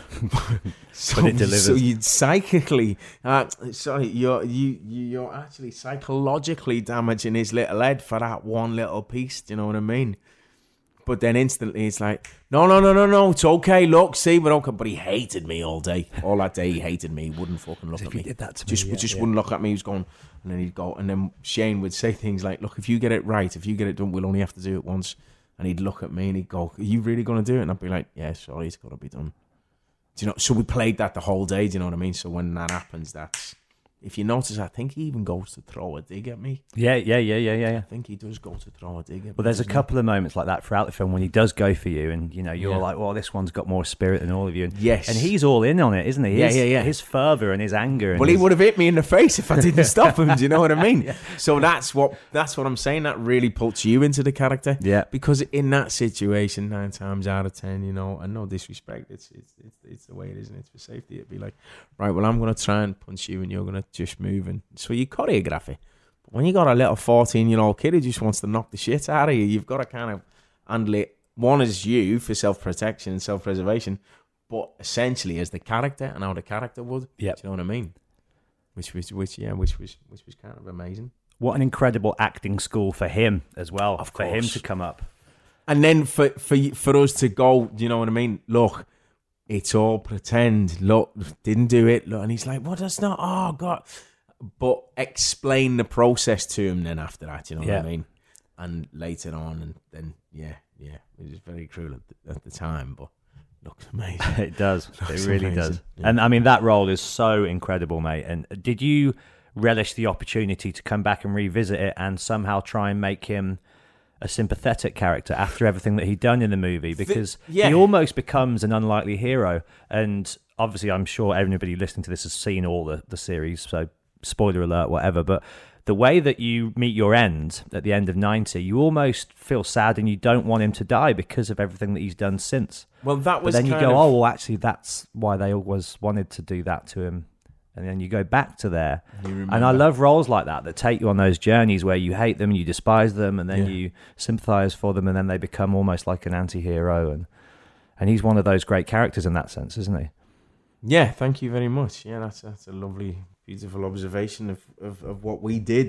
so, but it delivers. So you psychically, uh, sorry, you're you you're actually psychologically damaging his little head for that one little piece. Do you know what I mean? But then instantly it's like, no, no, no, no, no, it's okay. Look, see, we're okay. But he hated me all day. All that day he hated me. He wouldn't fucking look if at he me. Did that to just me, yeah, just yeah. wouldn't look at me. He was going, and then he'd go, and then Shane would say things like, look, if you get it right, if you get it done, we'll only have to do it once. And he'd look at me and he'd go, are you really going to do it? And I'd be like, yeah, sorry, it's got to be done. Do you know? So we played that the whole day, do you know what I mean? So when that happens, that's, if you notice, I think he even goes to throw a dig at me. Yeah, yeah, yeah, yeah, yeah. I think he does go to throw a dig at me. Well, there's a couple of moments like that throughout the film when he does go for you, and you know you're Yeah. like, well, this one's got more spirit than all of you. And, Yes. and he's all in on it, isn't he? Yeah, His, yeah, yeah. His fervour and his anger. And Well, his... he would have hit me in the face if I didn't stop him. Do you know what I mean? Yeah. So that's what that's what I'm saying. That really puts you into the character. Yeah. Because in that situation, nine times out of ten, you know, and no disrespect, it's it's it's, it's the way it is, and it's for safety. It'd be like, right, well, I'm gonna try and punch you, and you're gonna just move, and so you choreograph it. But when you got a little fourteen-year-old kid who just wants to knock the shit out of you, you've got to kind of handle it. One is you for self-protection and self-preservation, but essentially as the character and how the character would. Yep. Do you know what I mean? Which was, which yeah, which was, which was kind of amazing. What an incredible acting school for him as well. Of for him course. to come up. And then for for for us to go, do you know what I mean? Look, it's all pretend. Look, didn't do it. Look, and he's like, "What? That's not. Oh God." But explain the process to him then after that, you know Yeah. what I mean? And later on, and then, yeah, yeah. It was very cruel at the, at the time, but looks amazing. It does. Looks It really amazing. does. Yeah. And I mean, that role is so incredible, mate. And did you relish the opportunity to come back and revisit it and somehow try and make him a sympathetic character after everything that he'd done in the movie? Because The- yeah. he almost becomes an unlikely hero. And obviously, I'm sure everybody listening to this has seen all the, the series, so spoiler alert, whatever. But the way that you meet your end at the end of ninety, you almost feel sad and you don't want him to die because of everything that he's done since. Well, that But was then you kind go, of, oh, well, actually, that's why they always wanted to do that to him. And then you go back to there. You And remember. I love roles like that that take you on those journeys where you hate them, you despise them, and then Yeah. you sympathise for them, and then they become almost like an anti-hero. And, and he's one of those great characters in that sense, isn't he? Yeah, thank you very much. Yeah, that's that's a lovely, beautiful observation of, of, of what we did.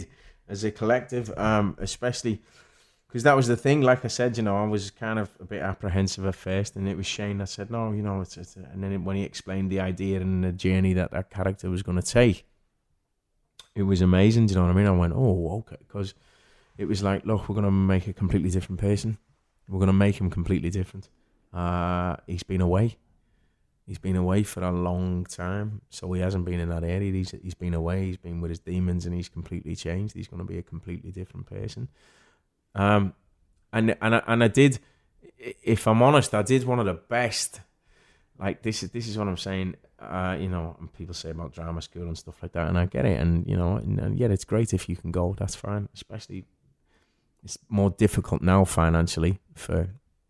as a collective, um, especially because that was the thing. Like I said, you know, I was kind of a bit apprehensive at first, and it was Shane that said, "No, you know," it's, it's and then when he explained the idea and the journey that that character was going to take, it was amazing. Do you know what I mean? I went, "Oh, okay," because it was like, look, we're going to make a completely different person. We're going to make him completely different. Uh, he's been away. He's been away for a long time, so he hasn't been in that area. He's he's been away. He's been with his demons, and he's completely changed. He's going to be a completely different person. Um, and and I, and I did, if I'm honest, I did one of the best. Like this is this is what I'm saying. Uh, you know, and people say about drama school and stuff like that, and I get it. And you know, and, and yeah, it's great if you can go. That's fine. Especially, it's more difficult now financially for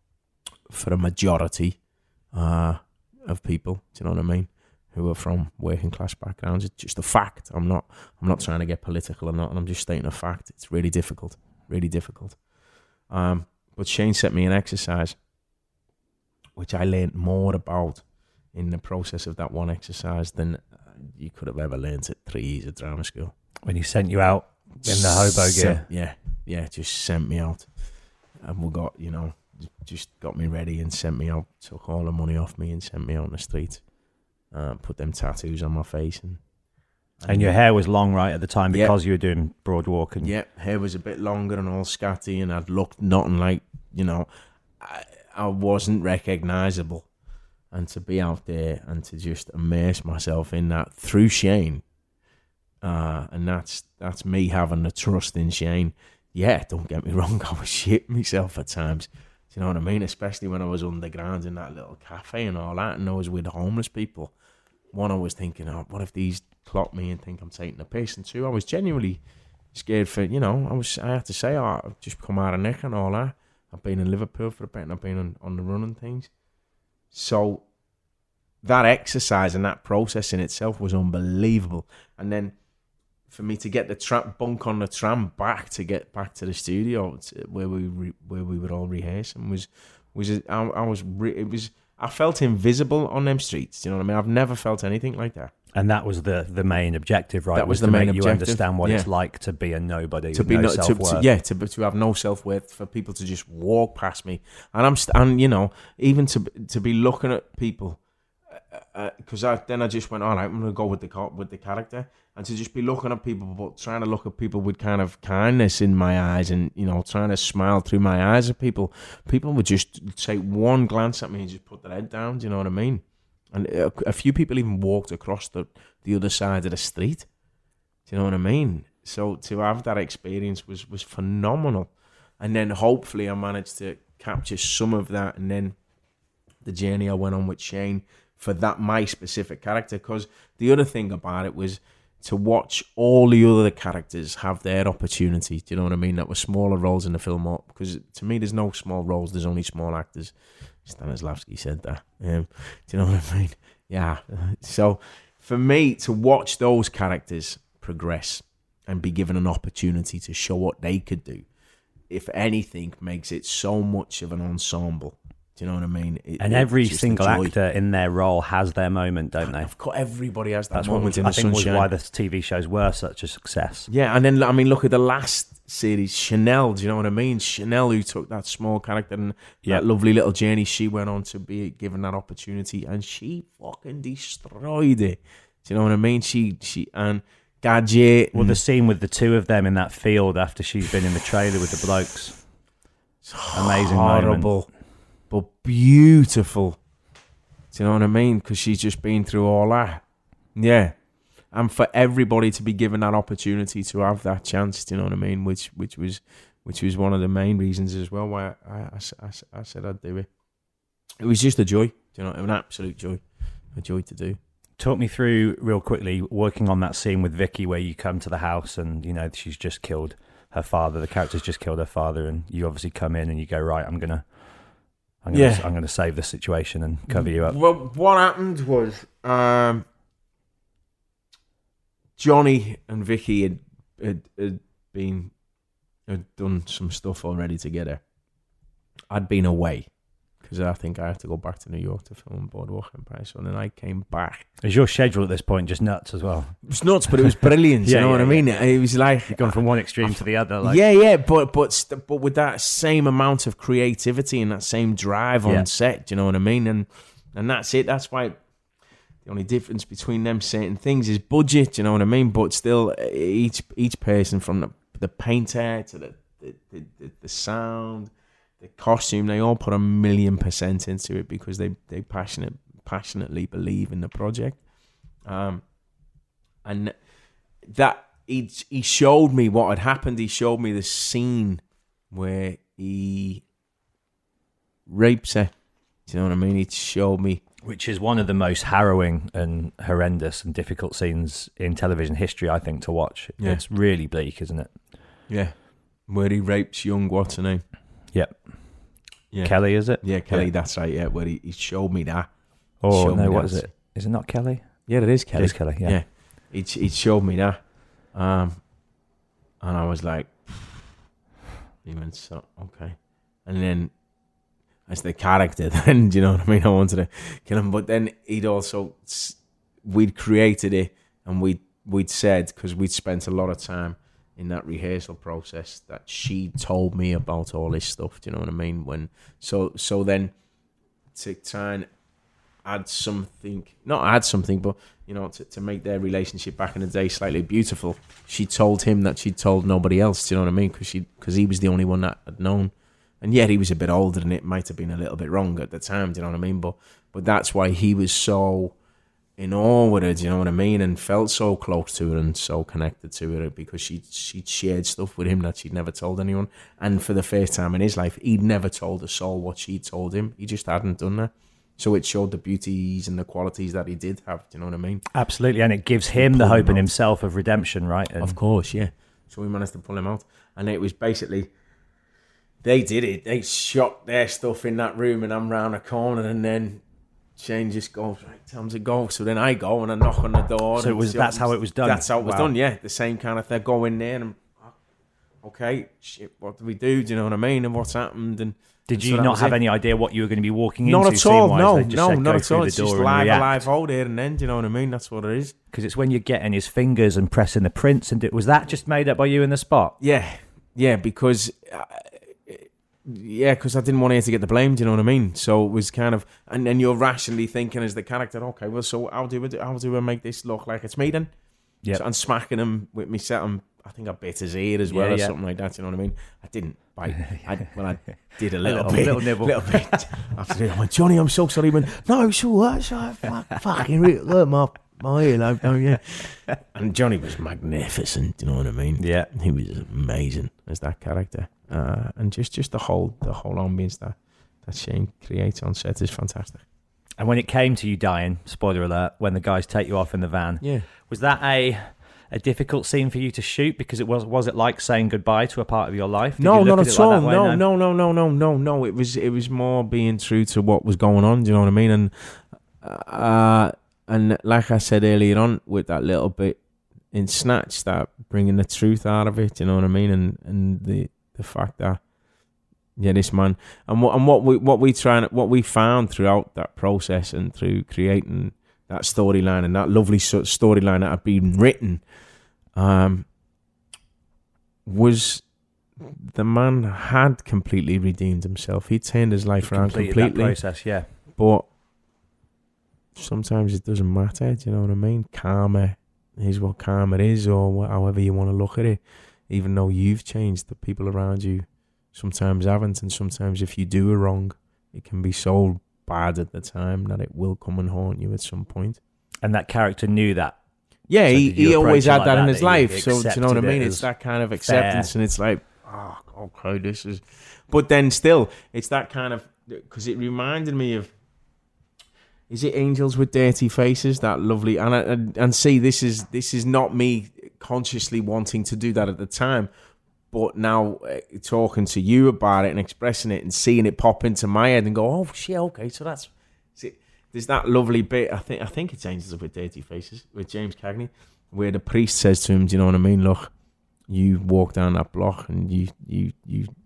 for a majority. Uh, of people, do you know what I mean, who are from working class backgrounds. It's just a fact. I'm not I'm not trying to get political or not, and I'm just stating a fact. It's really difficult, really difficult. Um, but Shane sent me an exercise, which I learned more about in the process of that one exercise than you could have ever learned at three years of drama school. When he sent you out in the hobo gear. Yeah, yeah, just sent me out. And we got, you know, just got me ready and sent me out, took all the money off me and sent me out on the street. Uh, put them tattoos on my face. And, and and your hair was long, right, at the time because yeah. you were doing Broadwalk. And yeah, hair was a bit longer and all scatty, and I'd looked nothing like, you know, I, I wasn't recognisable. And to be out there and to just immerse myself in that through Shane, uh, and that's that's me having the trust in Shane. Yeah, don't get me wrong, I was shitting myself at times. Do you know what I mean? Especially when I was underground in that little cafe and all that, and I was with homeless people. One, I was thinking, oh, what if these clock me and think I'm taking the piss? And two, I was genuinely scared for, you know, I was. I had to say, oh, I've just come out of Nick and all that. I've been in Liverpool for a bit and I've been on, on the run and things. So that exercise and that process in itself was unbelievable. And then for me to get the tram, bunk on the tram back to get back to the studio to, where we re, where we would all rehearse, and was was I, I was re, it was I felt invisible on them streets. You know what I mean? I've never felt anything like that. And that was the the main objective, right? That was, was the to main make objective. You understand what yeah. it's like to be a nobody, to with be no no, self-worth. To, to, yeah, to to have no self-worth, for people to just walk past me, and I'm st- and you know, even to to be looking at people. Because uh, I, then I just went, all right, I'm going to go with the with the character, and to just be looking at people, but trying to look at people with kind of kindness in my eyes, and you know, trying to smile through my eyes at people. People would just take one glance at me and just put their head down. Do you know what I mean? And a, a few people even walked across the the other side of the street. Do you know what I mean? So to have that experience was was phenomenal, and then hopefully I managed to capture some of that, and then the journey I went on with Shane for that my specific character. Because the other thing about it was to watch all the other characters have their opportunity. Do you know what I mean? That were smaller roles in the film. Because to me, there's no small roles. There's only small actors. Stanislavski said that. Um, do you know what I mean? Yeah. So for me to watch those characters progress and be given an opportunity to show what they could do, if anything, makes it so much of an ensemble. Do you know what I mean? It, and every single actor in their role has their moment, don't they? Of course, everybody has that That's moment what, in I the think sunshine. was why the T V shows were such a success. Yeah, and then, I mean, look at the last series, Chanel, do you know what I mean? Chanel, who took that small character and yep. that lovely little journey, she went on to be given that opportunity, and she fucking destroyed it. Do you know what I mean? She, she, and Gadget. Well, the scene with the two of them in that field after she's been in the trailer with the blokes. Amazing horrible. moment. But beautiful. Do you know what I mean? Because she's just been through all that. Yeah. And for everybody to be given that opportunity to have that chance, do you know what I mean? Which which was which was one of the main reasons as well why I, I, I, I said I'd do it. It was just a joy. Do you know, an absolute joy. A joy to do. Talk me through real quickly working on that scene with Vicky where you come to the house and, you know, she's just killed her father. The character's just killed her father, and you obviously come in and you go, right, I'm going to I'm gonna, yeah. I'm going to save the situation and cover you up. Well, what happened was um, Johnny and Vicky had, had, had been had done some stuff already together. I'd been away because I think I have to go back to New York to film Boardwalk Empire. So then I came back. Is your schedule at this point just nuts as well? It was nuts, but it was brilliant. Yeah, you know yeah, what I mean? yeah. It was like You've gone from one extreme to the other. Like. Yeah, yeah, but but st- but with that same amount of creativity and that same drive on Yeah. set. Do you know what I mean? And and that's it. That's why the only difference between them certain things is budget. Do you know what I mean? But still, each each person, from the the painter to the the, the, the, the sound, the costume, they all put a million percent into it because they they passionate passionately believe in the project. Um, and that he he showed me what had happened. He showed me the scene where he rapes her. Do you know what I mean? He showed me. Which is one of the most harrowing and horrendous and difficult scenes in television history, I think, to watch. Yeah. It's really bleak, isn't it? Yeah. Where he rapes young, what's her name? Yep. Yeah. Kelly, is it? Yeah, Kelly, Yeah. that's right, yeah. Where he, he showed me that. Oh, Showed me no, what that. is it? Is it not Kelly? Yeah, it is Kelly. It is Kelly, yeah. Yeah. He, he showed me that. Um, and I was like, he went, so, okay. And then, as the character, then, do you know what I mean? I wanted to kill him. But then he'd also, we'd created it and we'd, we'd said, because we'd spent a lot of time in that rehearsal process, that she told me about all this stuff. Do you know what I mean? When so so then to try and add something, not add something, but you know, to, to make their relationship back in the day slightly beautiful, she told him that she'd told nobody else. Do you know what I mean? Because she because he was the only one that had known, and yet he was a bit older, and it might have been a little bit wrong at the time. Do you know what I mean? But but that's why he was so in awe with her, do you know what I mean? And felt so close to her and so connected to her because she she'd shared stuff with him that she'd never told anyone. And for the first time in his life, he'd never told a soul what she'd told him. He just hadn't done that. So it showed the beauties and the qualities that he did have, do you know what I mean? Absolutely, and it gives him the hope in himself of redemption, right? And of course, yeah. So we managed to pull him out. And it was basically, they did it. They shot their stuff in that room and I'm round a corner and then Shane just goes, right, time to go. So then I go and I knock on the door. So it was, that's how it was done? That's how it was Wow. done, yeah. The same kind of thing. Go in there and, okay, shit, what do we do? Do you know what I mean? And what's happened? And Did and you so that not was have it. any idea what you were going to be walking Not into? at all, scene-wise? no, They just no, said, not go at through all. the It's door just and live, react. alive, hold there and then, do you know what I mean? That's what it is. Because it's when you're getting his fingers and pressing the prints. And it, was that just made up by you in the spot? Yeah, yeah, because uh, yeah, because I didn't want her to get the blame. Do you know what I mean? So it was kind of, and then you're rationally thinking as the character, okay, well, so how do we, how do I make this look like it's me then? Yeah, so, and smacking him with me set him. I think I bit his ear as well, Yeah, or yeah. something like that. You know what I mean? I didn't bite. I, well, I did a little, little- bit, little nibble. little bit. After it, I went, Johnny, I'm so sorry. He went, no, it's all right. It's all right. Fuck, fucking re- look, my my earlobe, don't you? And Johnny was magnificent. Do you know what I mean? Yeah. He was amazing as that character, uh, and just, just the whole the whole ambience that that Shane creates on set is fantastic. And when it came to you dying, spoiler alert, when the guys take you off in the van, Yeah. was that a a difficult scene for you to shoot? Because it was was it like saying goodbye to a part of your life? Did No, you look not at at it like all. that way? No, no, no, no, no, no, no. It was it was more being true to what was going on. Do you know what I mean? And uh, and like I said earlier on, with that little bit in Snatch, that bringing the truth out of it. Do you know what I mean? And and the the fact that yeah, this man and what and what we what we try and what we found throughout that process and through creating that storyline and that lovely so- storyline that had been written, um, was the man had completely redeemed himself. He turned his life around Completed completely. that process, yeah. But sometimes it doesn't matter. Do you know what I mean? Karma is what karma is, or wh- however you want to look at it. Even though you've changed, the people around you sometimes haven't, and sometimes if you do a wrong, it can be so bad at the time that it will come and haunt you at some point. And that character knew that. Yeah, So he, did you he approach always it had like that, that, in his that he life. So do you know what I accepted mean? it It's as that kind of acceptance, fair. and it's like, oh, okay, this is. But then still, it's that kind of, because it reminded me of. Is it Angels with Dirty Faces? That lovely, and I, and and see, this is this is not me consciously wanting to do that at the time, but now uh, talking to you about it and expressing it and seeing it pop into my head and go, oh shit, okay, so that's. See, there's that lovely bit. I think I think it's Angels with Dirty Faces with James Cagney, where the priest says to him, "Do you know what I mean? Look, you walk down that block and you you you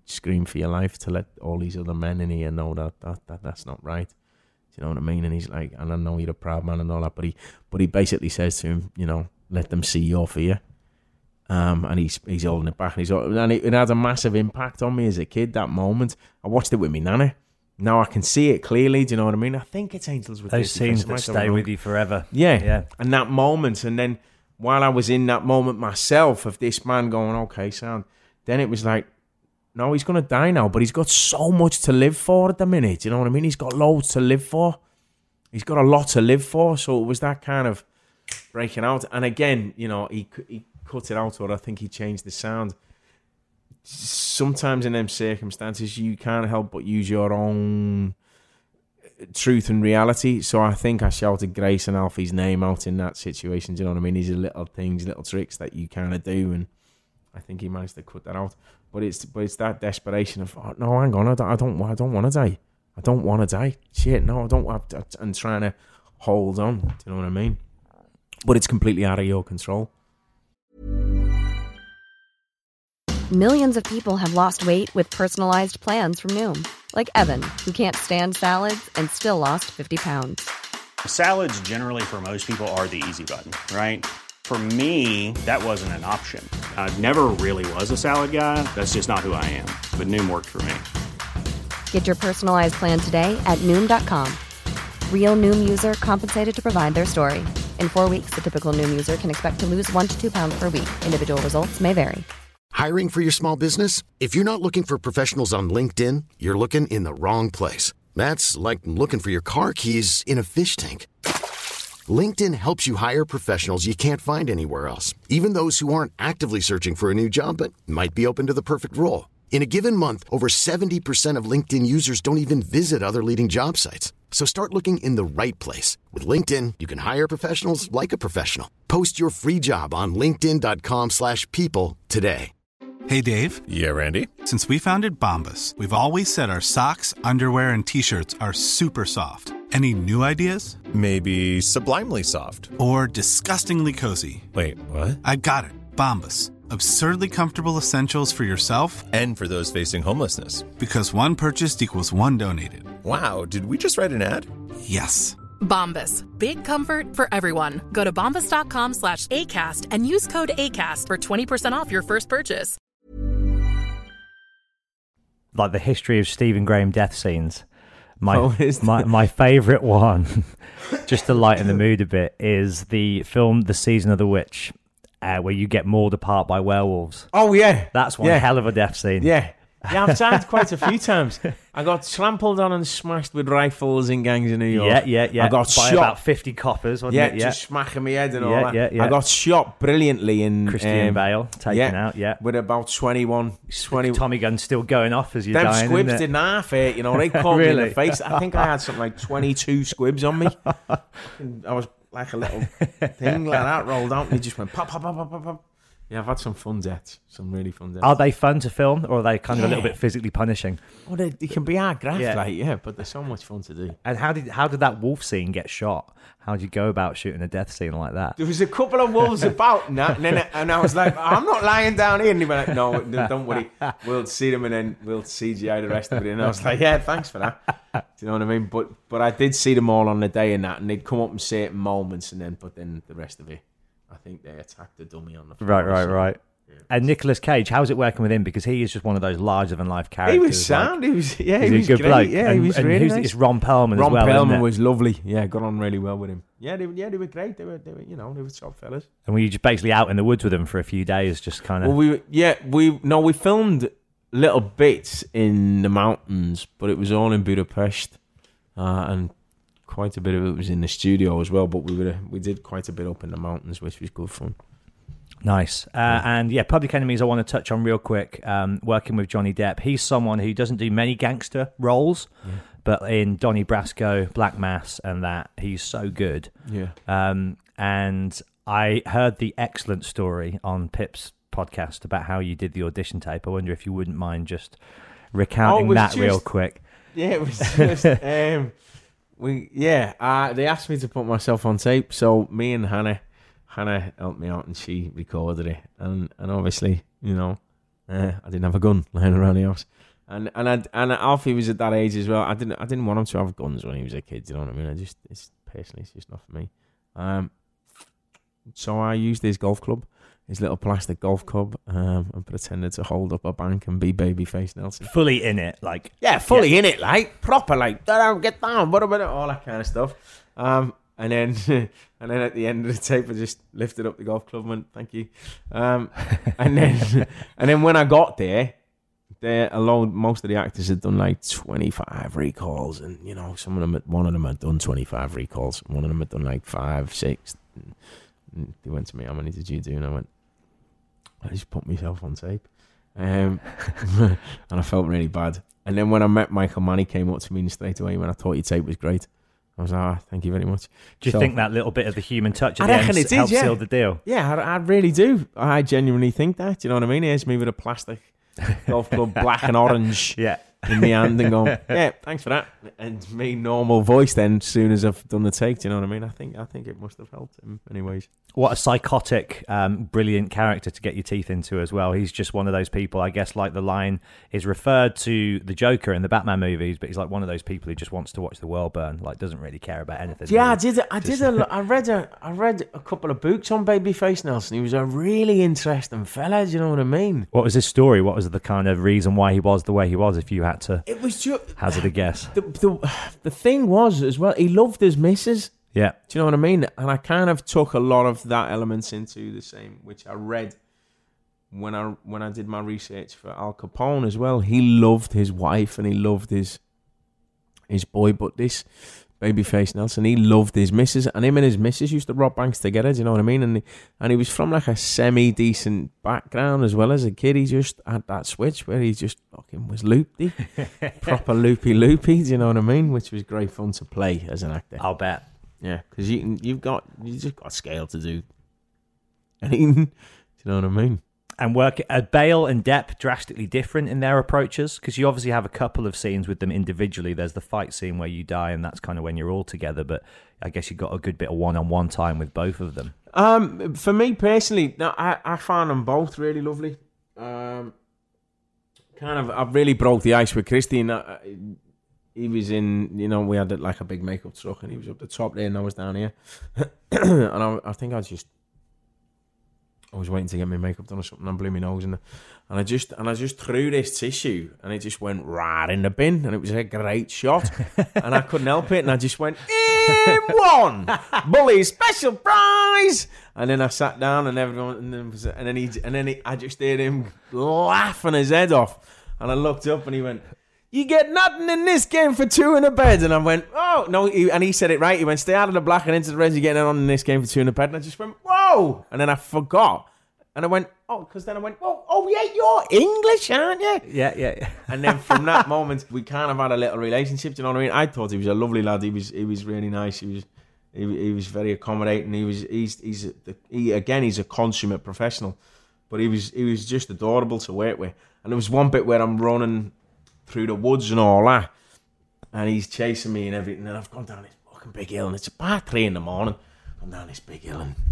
scream for your life to let all these other men in here know that, that, that that's not right. Do you know what I mean? And he's like, and I know you're a proud man and all that, but he but he basically says to him, you know, let them see your fear. Um, and he's he's holding it back, and he's and it, it had a massive impact on me as a kid. That moment, I watched it with me nana. Now I can see it clearly. Do you know what I mean? I think it's Angels with those scenes that stay with you forever. Yeah, yeah. And that moment, and then while I was in that moment myself of this man going, okay, sound. Then it was like, no, he's gonna die now, but he's got so much to live for at the minute. Do you know what I mean? He's got loads to live for. He's got a lot to live for. So it was that kind of breaking out. And again, you know, he he. cut it out, or I think he changed the sound. Sometimes in them circumstances you can't help but use your own truth and reality. So I think I shouted Grace and Alfie's name out in that situation. Do you know what I mean? These are little things, little tricks that you kind of do, and I think he managed to cut that out. But it's but it's that desperation of, oh, no, hang on, I don't I don't, I don't want to die. I don't want to die. Shit, no, I don't. I, I, and trying to hold on. Do you know what I mean? But it's completely out of your control. Millions of people have lost weight with personalized plans from Noom. Like Evan, who can't stand salads and still lost fifty pounds. Salads generally for most people are the easy button, right? For me, that wasn't an option. I never really was a salad guy. That's just not who I am. But Noom worked for me. Get your personalized plan today at Noom dot com. Real Noom user compensated to provide their story. In four weeks, the typical Noom user can expect to lose one to two pounds per week. Individual results may vary. Hiring for your small business? If you're not looking for professionals on LinkedIn, you're looking in the wrong place. That's like looking for your car keys in a fish tank. LinkedIn helps you hire professionals you can't find anywhere else, even those who aren't actively searching for a new job but might be open to the perfect role. In a given month, over seventy percent of LinkedIn users don't even visit other leading job sites. So start looking in the right place. With LinkedIn, you can hire professionals like a professional. Post your free job on linkedin dot com slash people today. Hey, Dave. Yeah, Randy. Since we founded Bombas, we've always said our socks, underwear, and T-shirts are super soft. Any new ideas? Maybe sublimely soft. Or disgustingly cozy. Wait, what? I got it. Bombas. Absurdly comfortable essentials for yourself and for those facing homelessness. Because one purchased equals one donated. Wow, did we just write an ad? Yes. Bombas. Big comfort for everyone. Go to bombas dot com slash ACAST and use code ACAST for twenty percent off your first purchase. Like the history of Stephen Graham death scenes. My oh, my, my favourite one, just to lighten the mood a bit, is the film The Season of the Witch. Uh, where you get mauled apart by werewolves. Oh, yeah. That's one yeah. hell of a death scene. Yeah. Yeah, I've tried quite a few times. I got trampled on and smashed with rifles in Gangs of New York. Yeah, yeah, yeah. I got by shot. about fifty coppers, wasn't yeah, it? Yeah, just smacking my head and yeah, all that. Yeah, yeah. I got shot brilliantly in... Christian um, Bale, taken yeah, out, yeah. With about twenty-one... twenty Tommy gun still going off as you're Them dying, squibs isn't it? didn't half it, you know. They caught me Really? in the face. I think I had something like twenty-two squibs on me. I was like a little thing like that rolled out and it just went pop, pop, pop, pop, pop, pop. Yeah, I've had some fun deaths, some really fun deaths. Are they fun to film, or are they kind yeah. of a little bit physically punishing? Well, they, they can be hard graft, yeah. like, yeah, but they're so much fun to do. And how did how did that wolf scene get shot? How did you go about shooting a death scene like that? There was a couple of wolves about, and, that, and then and I was like, I'm not lying down here. And they were like, no, don't worry, we'll see them and then we'll C G I the rest of it. And I was like, yeah, thanks for that. Do you know what I mean? But but I did see them all on the day and that, and they'd come up in certain moments, and then but then the rest of it, I think they attacked the dummy on the floor. Right, right, so. right. And Nicolas Cage, how's it working with him? Because he is just one of those larger than life characters. He was sound. Like, he was, yeah, he's he was a good great. bloke. Yeah, and, he was and really who's, nice. It's Ron Perlman Ron as well. Ron Perlman isn't it? was lovely. Yeah, got on really well with him. Yeah, they, yeah, they were great. They were, they were, you know, they were top fellas. And were you just basically out in the woods with them for a few days, just kind of? Well, we, yeah, we no, we filmed little bits in the mountains, but it was all in Budapest, uh, and quite a bit of it was in the studio as well. But we were, we did quite a bit up in the mountains, which was good fun. Nice. Uh, yeah. And yeah, Public Enemies I want to touch on real quick. Um, working with Johnny Depp. He's someone who doesn't do many gangster roles, yeah. but in Donnie Brasco, Black Mass and that, he's so good. Yeah. Um, and I heard the excellent story on Pip's podcast about how you did the audition tape. I wonder if you wouldn't mind just recounting oh, that just, real quick. Yeah, it was just... um, we Yeah, uh, they asked me to put myself on tape, so me and Hannah... Hannah helped me out and she recorded it. And and obviously, you know, uh, I didn't have a gun lying around the house. And and I, and Alfie was at that age as well. I didn't I didn't want him to have guns when he was a kid. You know what I mean? I just it's personally it's just not for me. Um, so I used his golf club, his little plastic golf club, um, and pretended to hold up a bank and be Babyface Nelson. Fully in it, like yeah, fully yeah. in it, like proper, like down, get down, what about all that kind of stuff. Um, and then and then at the end of the tape, I just lifted up the golf club and went, thank you. Um, and then and then when I got there. There, alone, most of the actors had done like twenty-five recalls, and you know, some of them, had, one of them had done twenty-five recalls, one of them had done like five, six. And they went to me, "How many did you do?" And I went, "I just put myself on tape," um, and I felt really bad. And then when I met Michael Mann, he came up to me and straight away when I thought your tape was great. I was like, "Ah, oh, thank you very much." Do you so, think that little bit of the human touch at I the reckon end it did, helped yeah. seal the deal? Yeah, I, I really do. I genuinely think that. Do you know what I mean? Here's me with a plastic golf club, black and orange, yeah, in my hand, and going, yeah, thanks for that. And me normal voice then, as soon as I've done the take. Do you know what I mean? I think I think it must have helped him, anyways. What a psychotic, um, brilliant character to get your teeth into as well. He's just one of those people, I guess, like the line is referred to the Joker in the Batman movies, but he's like one of those people who just wants to watch the world burn, like doesn't really care about anything. Yeah, really. I did. I did. A, I read a. I read a couple of books on Babyface Nelson. He was a really interesting fella. Do you know what I mean? What was his story? What was the kind of reason why he was the way he was? If you had to, it was just hazard a guess. The the, the thing was as well. He loved his missus. Yeah. Do you know what I mean? And I kind of took a lot of that elements into the same, which I read when I when I did my research for Al Capone as well. He loved his wife and he loved his his boy, but this Babyface Nelson, he loved his missus, and him and his missus used to rob banks together. Do you know what I mean? And he, and he was from like a semi decent background as well as a kid. He just had that switch where he just fucking was loopy, proper loopy loopy. Do you know what I mean? Which was great fun to play as an actor. I'll bet. Yeah, because you you've got you just got scale to do. Do you know what I mean? And work are Bale and Depp drastically different in their approaches? Because you obviously have a couple of scenes with them individually. There's the fight scene where you die, and that's kind of when you're all together. But I guess you got a good bit of one-on-one time with both of them. Um, for me personally, no, I I found them both really lovely. Um, kind of, I really broke the ice with Christine. I, He was in, you know, we had like a big makeup truck, and he was up the top there, and I was down here. And I, I think I was just, I was waiting to get my makeup done or something, and I blew my nose, and and I just and I just threw this tissue, and it just went right in the bin, and it was a great shot, and I couldn't help it, and I just went, in one, bully special prize, and then I sat down, and everyone, and then was, and then he, and then he, I just heard him laughing his head off, and I looked up, and he went, "You get nothing in this game for two in a bed." And I went, "Oh, no." He, and he said it right. He went, "Stay out of the black and into the red. You're getting on in this game for two in a bed." And I just went, "Whoa." And then I forgot. And I went, "Oh," because then I went, "Whoa, oh, yeah, you're English, aren't you?" Yeah, yeah, yeah. And then from that moment, we kind of had a little relationship. Do you know what I mean? I thought he was a lovely lad. He was he was really nice. He was he, he was very accommodating. He was he's he's a, he again he's a consummate professional, but he was he was just adorable to work with. And there was one bit where I'm running through the woods and all that, and he's chasing me and everything, and I've gone down this fucking big hill, and it's about three in the morning. I'm down this big hill, and,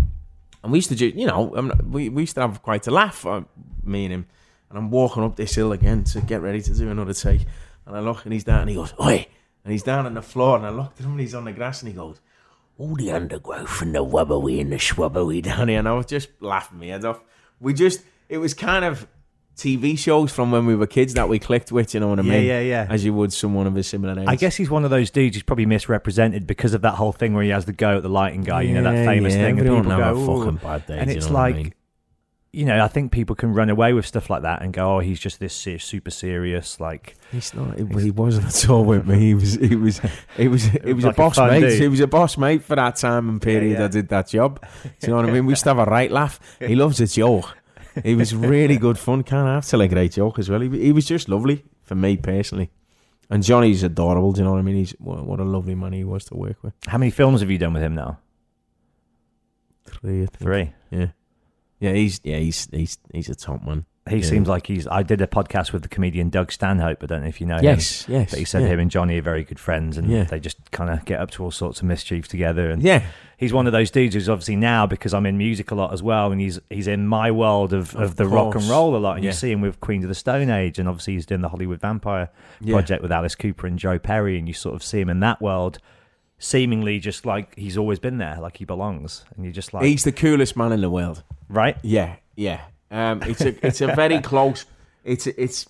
and we used to do, you know, we, we used to have quite a laugh, uh, me and him, and I'm walking up this hill again to get ready to do another take, and I look, and he's down, and he goes, "Oi!" And he's down on the floor, and I looked at him, and he's on the grass, and he goes, "All the undergrowth and the wubbery and the schwubbery down here," and I was just laughing my head off. We just, it was kind of T V shows from when we were kids that we clicked with, you know what I mean? Yeah, yeah, yeah. As you would someone of a similar age. I guess he's one of those dudes who's probably misrepresented because of that whole thing where he has the go at the lighting guy, you know, that famous yeah, thing. And people go, have fucking bad days, and it's you know like, what I mean? you know, I think people can run away with stuff like that and go, "Oh, he's just this super serious." Like he's not. He wasn't at all with me. He was. He was. He was. He was, was like a boss a mate. Dude. He was a boss mate for that time and period. Yeah, yeah. I did that job. Do you know what I mean? We used to have a right laugh. He loves a joke. He was really good fun. Can't have to like a great joke as well. He, he was just lovely for me personally. And Johnny's adorable. Do you know what I mean? He's what, what a lovely man he was to work with. How many films have you done with him now? Three. I think. Three. Yeah. Yeah. He's yeah. He's he's he's a top man. He yeah. seems like he's. I did a podcast with the comedian Doug Stanhope. I don't know if you know yes, him. Yes, But he said yeah. him and Johnny are very good friends, and Yeah. they just kind of get up to all sorts of mischief together. And Yeah. he's one of those dudes who's obviously now, because I'm in music a lot as well, and he's he's in my world of, of, Of the rock and course. roll a lot. And Yeah. you see him with Queens of the Stone Age, and obviously he's doing the Hollywood Vampire Yeah. project with Alice Cooper and Joe Perry, and you sort of see him in that world, seemingly just like he's always been there, like he belongs, and you're just like, He's the coolest man in the world. right? Yeah, yeah. Um, it's a it's a very close. It's it's.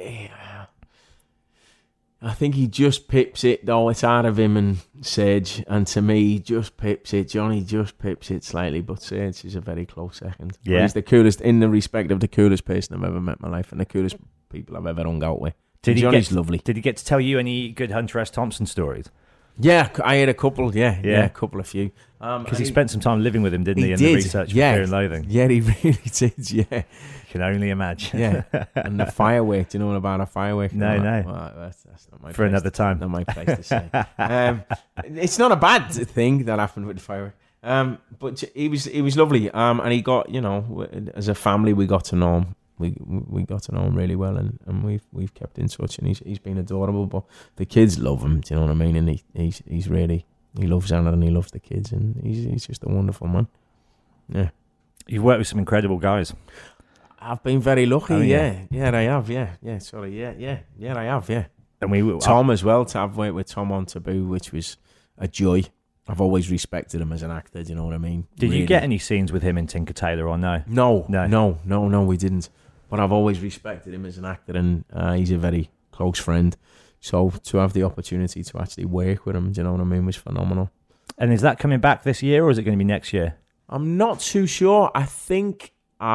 I think he just pips it though. It's out of him and Sage, and to me, he just pips it. Johnny just pips it slightly, but Sage is a very close second. Yeah. He's the coolest in the respect of the coolest person I've ever met in my life, and the coolest people I've ever hung out with. Did he Johnny's get, lovely. Did he get to tell you any good Hunter S. Thompson stories? Yeah, I had a couple. Yeah, yeah, Yeah. a couple, a few. Um, Because he and spent some time living with him, didn't he, he in did, the research for yeah. Fear and Loathing? Yeah, he really did. Yeah. You can only imagine. Yeah, and the firework. Do you know about a firework? No, no. Well, that's, that's not my For place another to- time. Not my place to say. um, it's not a bad thing that happened with the firework. Um, but he was he was lovely. Um, and he got, you know, as a family, we got to know him. We we got to know him really well, and, and we've we've kept in touch, and he's he's been adorable. But the kids love him. Do you know what I mean? And he he's he's really he loves Anna, and he loves the kids, and he's he's just a wonderful man. Yeah. You've worked with some incredible guys. I've been very lucky, Oh, yeah. yeah. yeah. I have, yeah. Yeah, sorry, yeah, yeah. Yeah, I have, yeah. And we Tom as well, to have worked with Tom on Taboo, which was a joy. I've always respected him as an actor, do you know what I mean? Did Really. you get any scenes with him in Tinker Tailor or no? No, No. no, no, no, we didn't. But I've always respected him as an actor, and uh, he's a very close friend. So to have the opportunity to actually work with him, do you know what I mean, was phenomenal. And is that coming back this year, or is it going to be next year? I'm not too sure. I think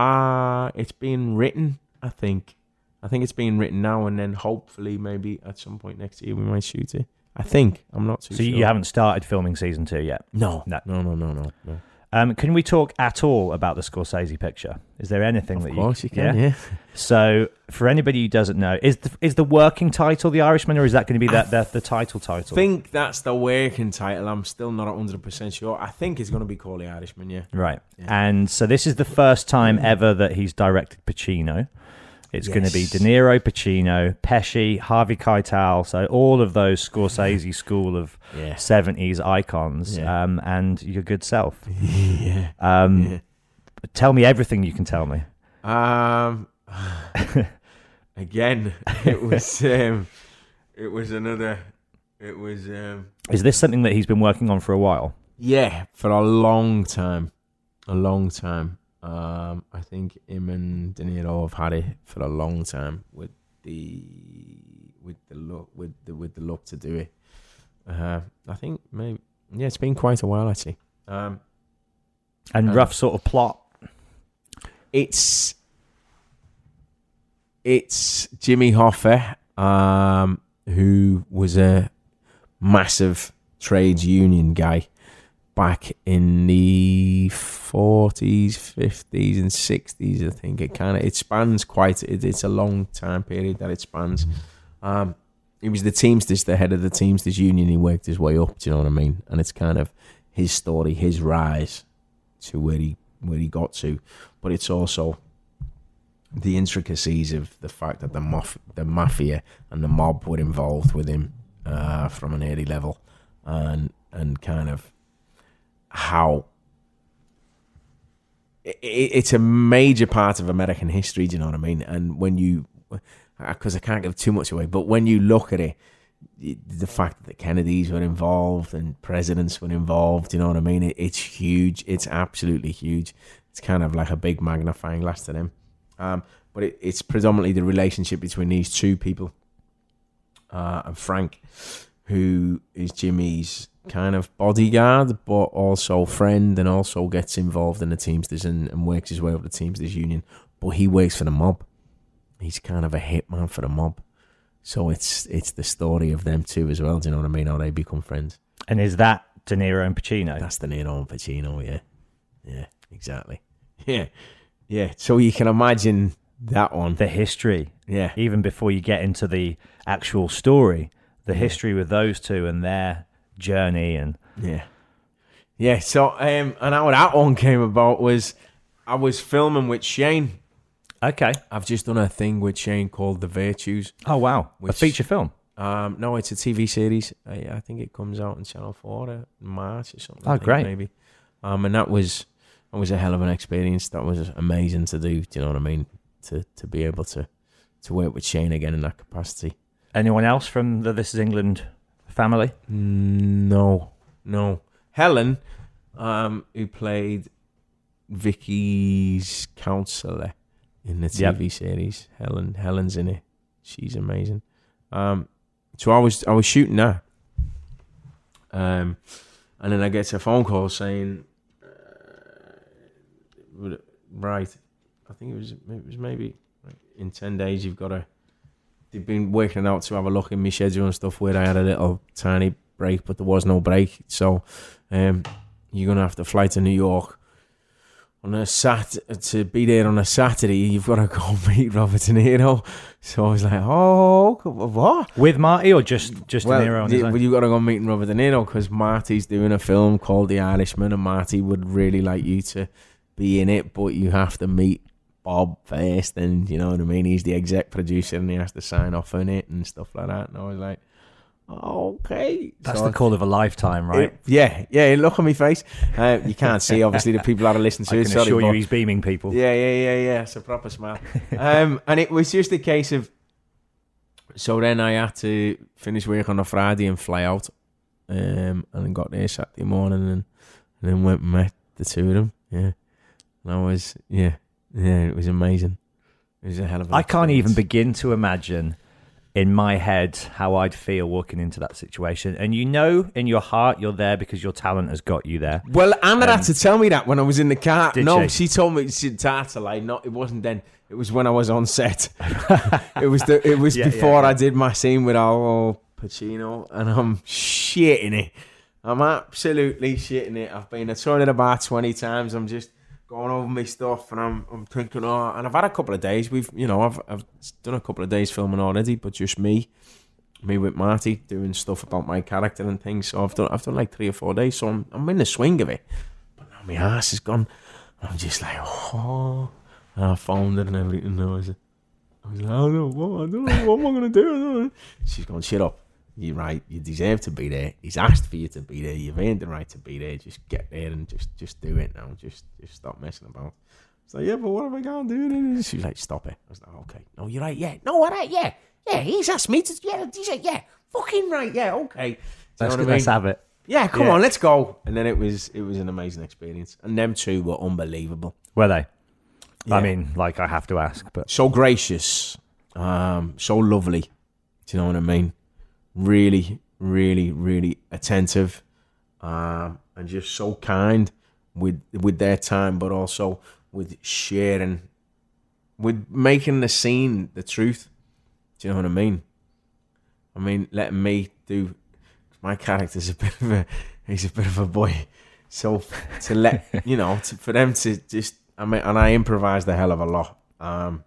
uh, it's being written, I think. I think it's being written now, and then hopefully maybe at some point next year we might shoot it. I think. I'm not too So sure. you haven't started filming season two yet? No. No. No, no, no, no. no. Um, can we talk at all about the Scorsese picture? Is there anything Of that course you, you can, yeah. So, for anybody who doesn't know, is the, is the working title The Irishman, or is that going to be I that the, the title title? I think that's the working title. I'm still not one hundred percent sure. I think it's going to be called The Irishman, yeah. Right. Yeah. And so this is the first time ever that he's directed Pacino. It's going to be Yes. De Niro, Pacino, Pesci, Harvey Keitel, so all of those Scorsese school of Yeah. seventies icons, Yeah. um, and your good self. yeah. Um, Yeah. Tell me everything you can tell me. Um, again, it was um, it was another. It was um, Is this something that he's been working on for a while? yeah, for a long time, a long time. Um, I think him and De Niro have had it for a long time with the with the look with the with the look to do it. Uh, I think maybe yeah, it's been quite a while actually. Um, And Uh, rough sort of plot. It's it's Jimmy Hoffa, um, who was a massive trades union guy back in the forties, fifties, and sixties. I think it kind of it spans quite. It, it's a long time period that it spans. Um, he was the Teamsters, the head of the Teamsters union. He worked his way up. Do you know what I mean? And it's kind of his story, his rise to where he where he got to, but it's also the intricacies of the fact that the maf- the mafia and the mob were involved with him uh, from an early level, and and kind of how it, it's a major part of American history. Do you know what I mean? And when you, because I can't give too much away, but when you look at it, the fact that the Kennedys were involved and presidents were involved, you know what I mean? It, it's huge. It's absolutely huge. It's kind of like a big magnifying glass to them. Um, but it, it's predominantly the relationship between these two people. Uh, and Frank, who is Jimmy's kind of bodyguard, but also friend, and also gets involved in the Teamsters and, and works his way up the Teamsters union. But he works for the mob. He's kind of a hitman for the mob. So it's it's the story of them two as well. Do you know what I mean? How they become friends. And is that De Niro and Pacino? That's De Niro and Pacino, yeah. Yeah, exactly. Yeah, yeah. So you can imagine that one. The history. Yeah. Even before you get into the actual story, the history with those two and their journey. And Yeah. Yeah, so um, and how that one came about was I was filming with Shane. Okay. I've just done a thing with Shane called The Virtues. Oh, wow. Which, a feature film? Um, no, it's a T V series. I, I think it comes out on Channel four in March or something. Oh, great. Maybe. Um, and that was that was a hell of an experience. That was amazing to do. Do you know what I mean? To to be able to, to work with Shane again in that capacity. Anyone else from the This Is England family? No, no. Helen, um, who played Vicky's counsellor in the T V yep. series. Helen, Helen's in it. She's amazing. Um, so I was I was shooting that, um, and then I get a phone call saying, uh, right, I think it was it was maybe in ten days you've got to. They've been working out to have a look in my schedule and stuff where I had a little tiny break, but there was no break. So um, you're gonna have to fly to New York on a sat to be there on a Saturday. You've got to go meet Robert De Niro. So I was like, oh, what? With Marty or just just well, De Niro on his own? Well, you got to go meet Robert De Niro because Marty's doing a film called The Irishman, and Marty would really like you to be in it, but you have to meet Bob first, and you know what I mean. He's the exec producer, and he has to sign off on it and stuff like that. And I was like, okay, that's so the call of a lifetime, right? It, yeah, yeah. Look on my face. Uh, you can't see, obviously, the people that are listening to I it. can Sorry, assure but, you, he's beaming people. Yeah, yeah, yeah, yeah. It's a proper smile. um, and it was just a case of. So then I had to finish work on a Friday and fly out, um, and then got there Saturday morning, and, and then went and met the two of them. Yeah, and I was, yeah, yeah. It was amazing. It was a hell of a. I can't even begin to imagine. In my head, how I'd feel walking into that situation. And you know in your heart you're there because your talent has got you there. Well, Anna um, had to tell me that when I was in the car. Did no, she? she told me she to lie. No, it wasn't then. It was when I was on set. it was the, It was yeah, before yeah, yeah. I did my scene with Al Pacino, and I'm shitting it. I'm absolutely shitting it. I've been, I saw it about twenty times. I'm just going over my stuff, and I'm I'm thinking, oh, and I've had a couple of days. We've, you know, I've I've done a couple of days filming already, but just me, me with Marty doing stuff about my character and things. So I've done I've done like three or four days. So I'm I'm in the swing of it. But now my ass is gone. I'm just like, oh, and I phoned her and everything. And I was, I was like, I don't know what I don't know what am I gonna do. She's going, shut up. You're right. You deserve to be there. He's asked for you to be there. You've earned the right to be there. Just get there and just, just do it now. Just, just stop messing about. It's like, yeah, but what am I gonna do? She was like, stop it. I was like, okay. No, you're right. Yeah. No, all right. Yeah. Yeah. He's asked me to. Yeah. He's like, yeah. Fucking right. Yeah. Okay. Let's, you know let's I mean? have it. Yeah. Come yeah. on. Let's go. And then it was, it was an amazing experience. And them two were unbelievable. Were they? Yeah. I mean, like, I have to ask, but so gracious, um, so lovely. Do you know what I mean? Really, really, really attentive, um, and just so kind with with their time, but also with sharing, with making the scene the truth. Do you know what I mean? I mean, letting me do. My character's a bit of a, he's a bit of a boy, so to let you know, to, for them to just, I mean, and I improvised a hell of a lot, um,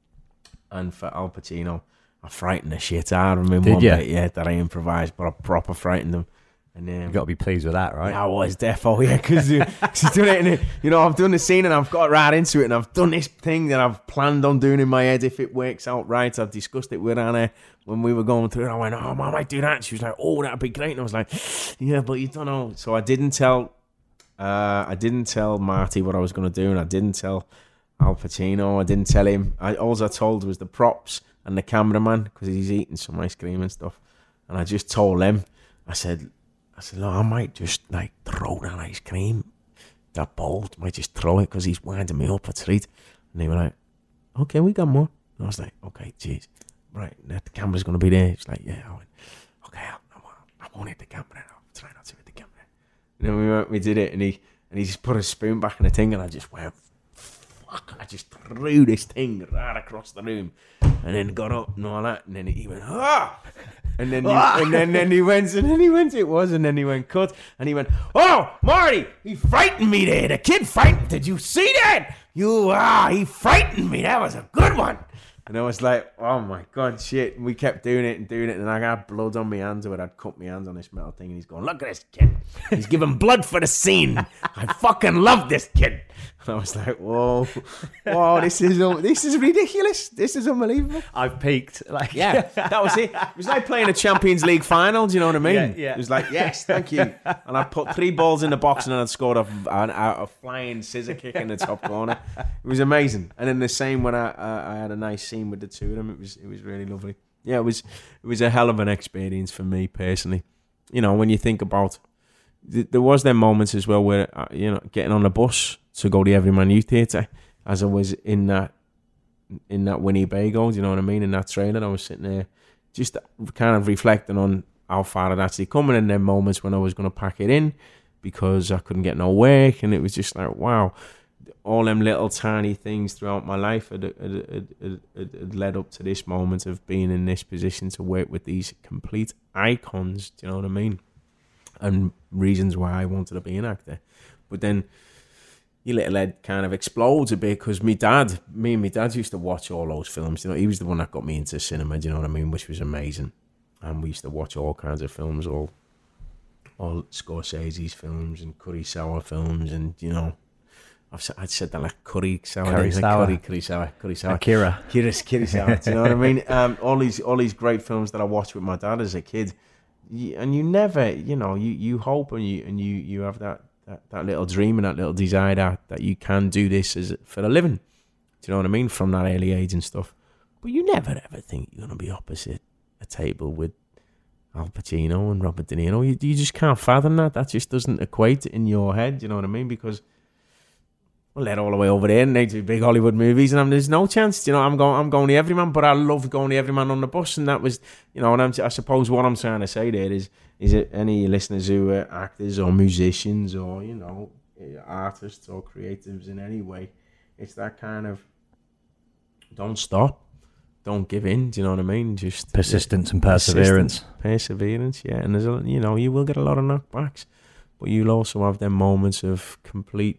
and for Al Pacino. I frightened the shit out of him in one you? bit, yeah, that I improvised, but I proper frightened him. And um, you've got to be pleased with that, right? Yeah, I was defo, yeah, because he's doing it, and you know, I've done the scene and I've got right into it, and I've done this thing that I've planned on doing in my head if it works out right. I've discussed it with Anna when we were going through it. I went, oh, I might do that. And she was like, oh, that'd be great. And I was like, yeah, but you don't know. So I didn't tell, uh, I didn't tell Marty what I was going to do, and I didn't tell Al Pacino. I didn't tell him. I, all I told was the props and the cameraman, because he's eating some ice cream and stuff. And I just told them, I said, I said, look, I might just like throw that ice cream, that bowl, might just throw it because he's winding me up for treat. And they were like, okay, we got more. And I was like, okay, jeez, right, the camera's going to be there. He's like, yeah. I went, okay, I, I, won't, I won't hit the camera. I'll try not to hit the camera. And then we went, we did it, and he and he just put a spoon back in the thing, and I just went, fuck, I just threw this thing right across the room. And then got up and all that, and then he went, ah! And then, he, and then, then he went, and then he went, it was, and then he went, cut, and he went, oh, Marty, he frightened me there. The kid frightened, did you see that? You, ah, he frightened me. That was a good one. And I was like, oh my God, shit. And we kept doing it and doing it, and I got blood on my hands where I'd cut my hands on this metal thing, and he's going, look at this kid. He's giving blood for the scene. I fucking love this kid. And I was like, whoa, whoa, this is this is ridiculous. This is unbelievable. I've peaked. Like, yeah, that was it. It was like playing a Champions League final. Do you know what I mean? Yeah, yeah. It was like, yes, thank you. And I put three balls in the box and then I'd scored a, a, a flying scissor kick in the top corner. It was amazing. And then the same when I uh, I had a nice scene with the two of them. It was it was really lovely. Yeah, it was it was a hell of an experience for me personally. You know, when you think about, th- there was them moments as well where uh, you know, getting on the bus to go to the Everyman Youth Theatre, as I was in that in that Winnebago, do you know what I mean? In that trailer, I was sitting there just kind of reflecting on how far I'd actually come, and in them moments when I was going to pack it in because I couldn't get no work, and it was just like, wow, all them little tiny things throughout my life had, had, had, had, had led up to this moment of being in this position to work with these complete icons, do you know what I mean? And reasons why I wanted to be an actor. But then your little head kind of explodes a bit because me dad, me and my dad used to watch all those films. You know, he was the one that got me into cinema, do you know what I mean? Which was amazing. And we used to watch all kinds of films, all all Scorsese's films and Kurosawa films, and, you know, I've I'd said that like Kurosawa, Kurosawa, Kuri, Kurosawa, Kurosawa, Akira, Kuris, Kurosawa. Do you know what I mean? Um, all these all these great films that I watched with my dad as a kid, you, and you never, you know, you, you hope and you and you you have that. That, that little dream and that little desire that, that you can do this as for a living. Do you know what I mean? From that early age and stuff. But you never ever think you're going to be opposite a table with Al Pacino and Robert De Niro. You, you just can't fathom that. That just doesn't equate in your head. Do you know what I mean? Because well, they're all the way over there and they do big Hollywood movies, and I'm, there's no chance. You know, I'm going, I'm going to Everyman, but I love going to Everyman on the bus, and that was, you know, and I'm, I suppose what I'm trying to say there is, is it any listeners who are actors or musicians or, you know, artists or creatives in any way, it's that kind of don't stop, don't give in. Do you know what I mean? Just persistence yeah, and perseverance. Persistence, perseverance, yeah. And there's a, you know, you will get a lot of knockbacks, but you'll also have them moments of complete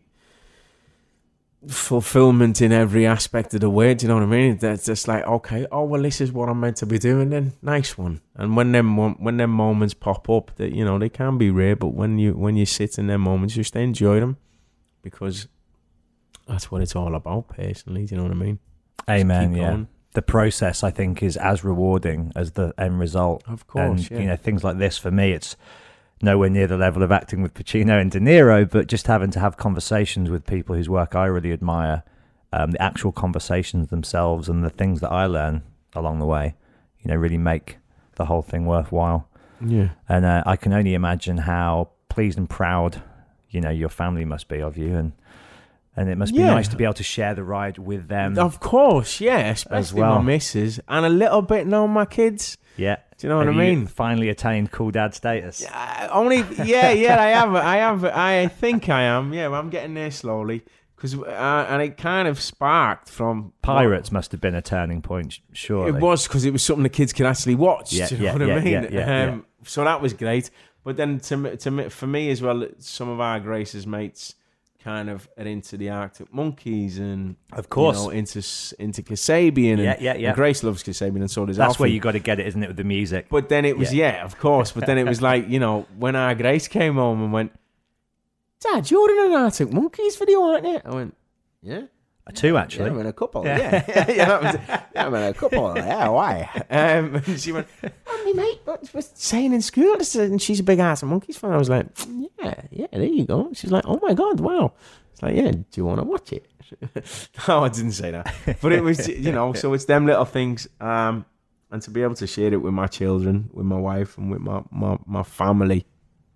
fulfillment in every aspect of the word. Do you know what I mean? That's just like, okay, oh well, this is what I'm meant to be doing. Then nice one. And when them when them moments pop up, that, you know, they can be rare, but when you when you sit in them moments, just enjoy them, because that's what it's all about. Personally, do you know what I mean? Amen. Yeah. Going. The process, I think, is as rewarding as the end result. Of course, and, yeah. You know, things like this for me, it's nowhere near the level of acting with Pacino and De Niro, but just having to have conversations with people whose work I really admire, um, the actual conversations themselves and the things that I learn along the way, you know, really make the whole thing worthwhile. Yeah. And uh, I can only imagine how pleased and proud, you know, your family must be of you, and and it must be yeah. nice to be able to share the ride with them. Of course, yeah, especially well. my missus, and a little bit now my kids. Yeah. Do you know what have I mean? You finally attained cool dad status. Yeah, only, yeah, yeah, I have, I have, I think I am. Yeah, I'm getting there slowly, because uh, and it kind of sparked from Pirates. Must have been a turning point, surely. It was, because it was something the kids could actually watch. Yeah, do you know yeah, what I yeah, mean? Yeah, yeah, um, yeah. So that was great. But then to to for me as well, some of our Grace's mates kind of are into the Arctic Monkeys, and of course, you know, into into Kasabian, and, yeah, yeah, yeah. and Grace loves Kasabian, and so does That's Alfie. where you got to get it, isn't it, with the music? But then it was yeah. yeah, of course. But then it was like, you know, when our Grace came home and went, "Dad, you're in an Arctic Monkeys video, aren't you?" I went, "Yeah." Two, actually. Yeah, I'm in a couple. Yeah, yeah, yeah, yeah, that was, yeah I'm in a couple. Yeah, why? Um, and she went, "Oh, me mate, what was saying in school?" And she's a big Arctic Monkeys fan. I was like, "Yeah, yeah, there you go." She's like, "Oh my god, wow." It's like, "Yeah, do you want to watch it?" No, I didn't say that, but it was, you know. So it's them little things, um, and to be able to share it with my children, with my wife, and with my my, my family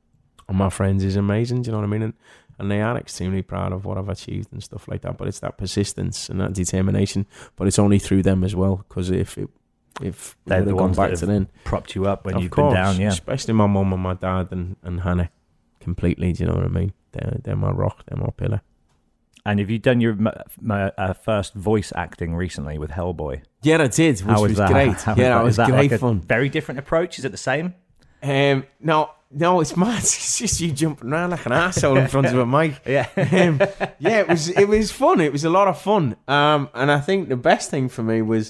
and my friends is amazing. Do you know what I mean? And, And they are extremely proud of what I've achieved and stuff like that. But it's that persistence and that determination. But it's only through them as well. Because if it, if they're the ones back that to have them, propped you up when of you've course, been down, yeah. Especially my mum and my dad and, and Hannah, completely. Do you know what I mean? They're, they're my rock. They're my pillar. And have you done your my, uh, first voice acting recently with Hellboy? Yeah, I did. Which How was, was that? great. How yeah, that? that was Is that great like a fun. Very different approach. Is it the same? Um, no, no, it's mad. It's just you jumping around like an asshole in front of a mic. Yeah, um, yeah. It was, it was fun. It was a lot of fun. Um, and I think the best thing for me was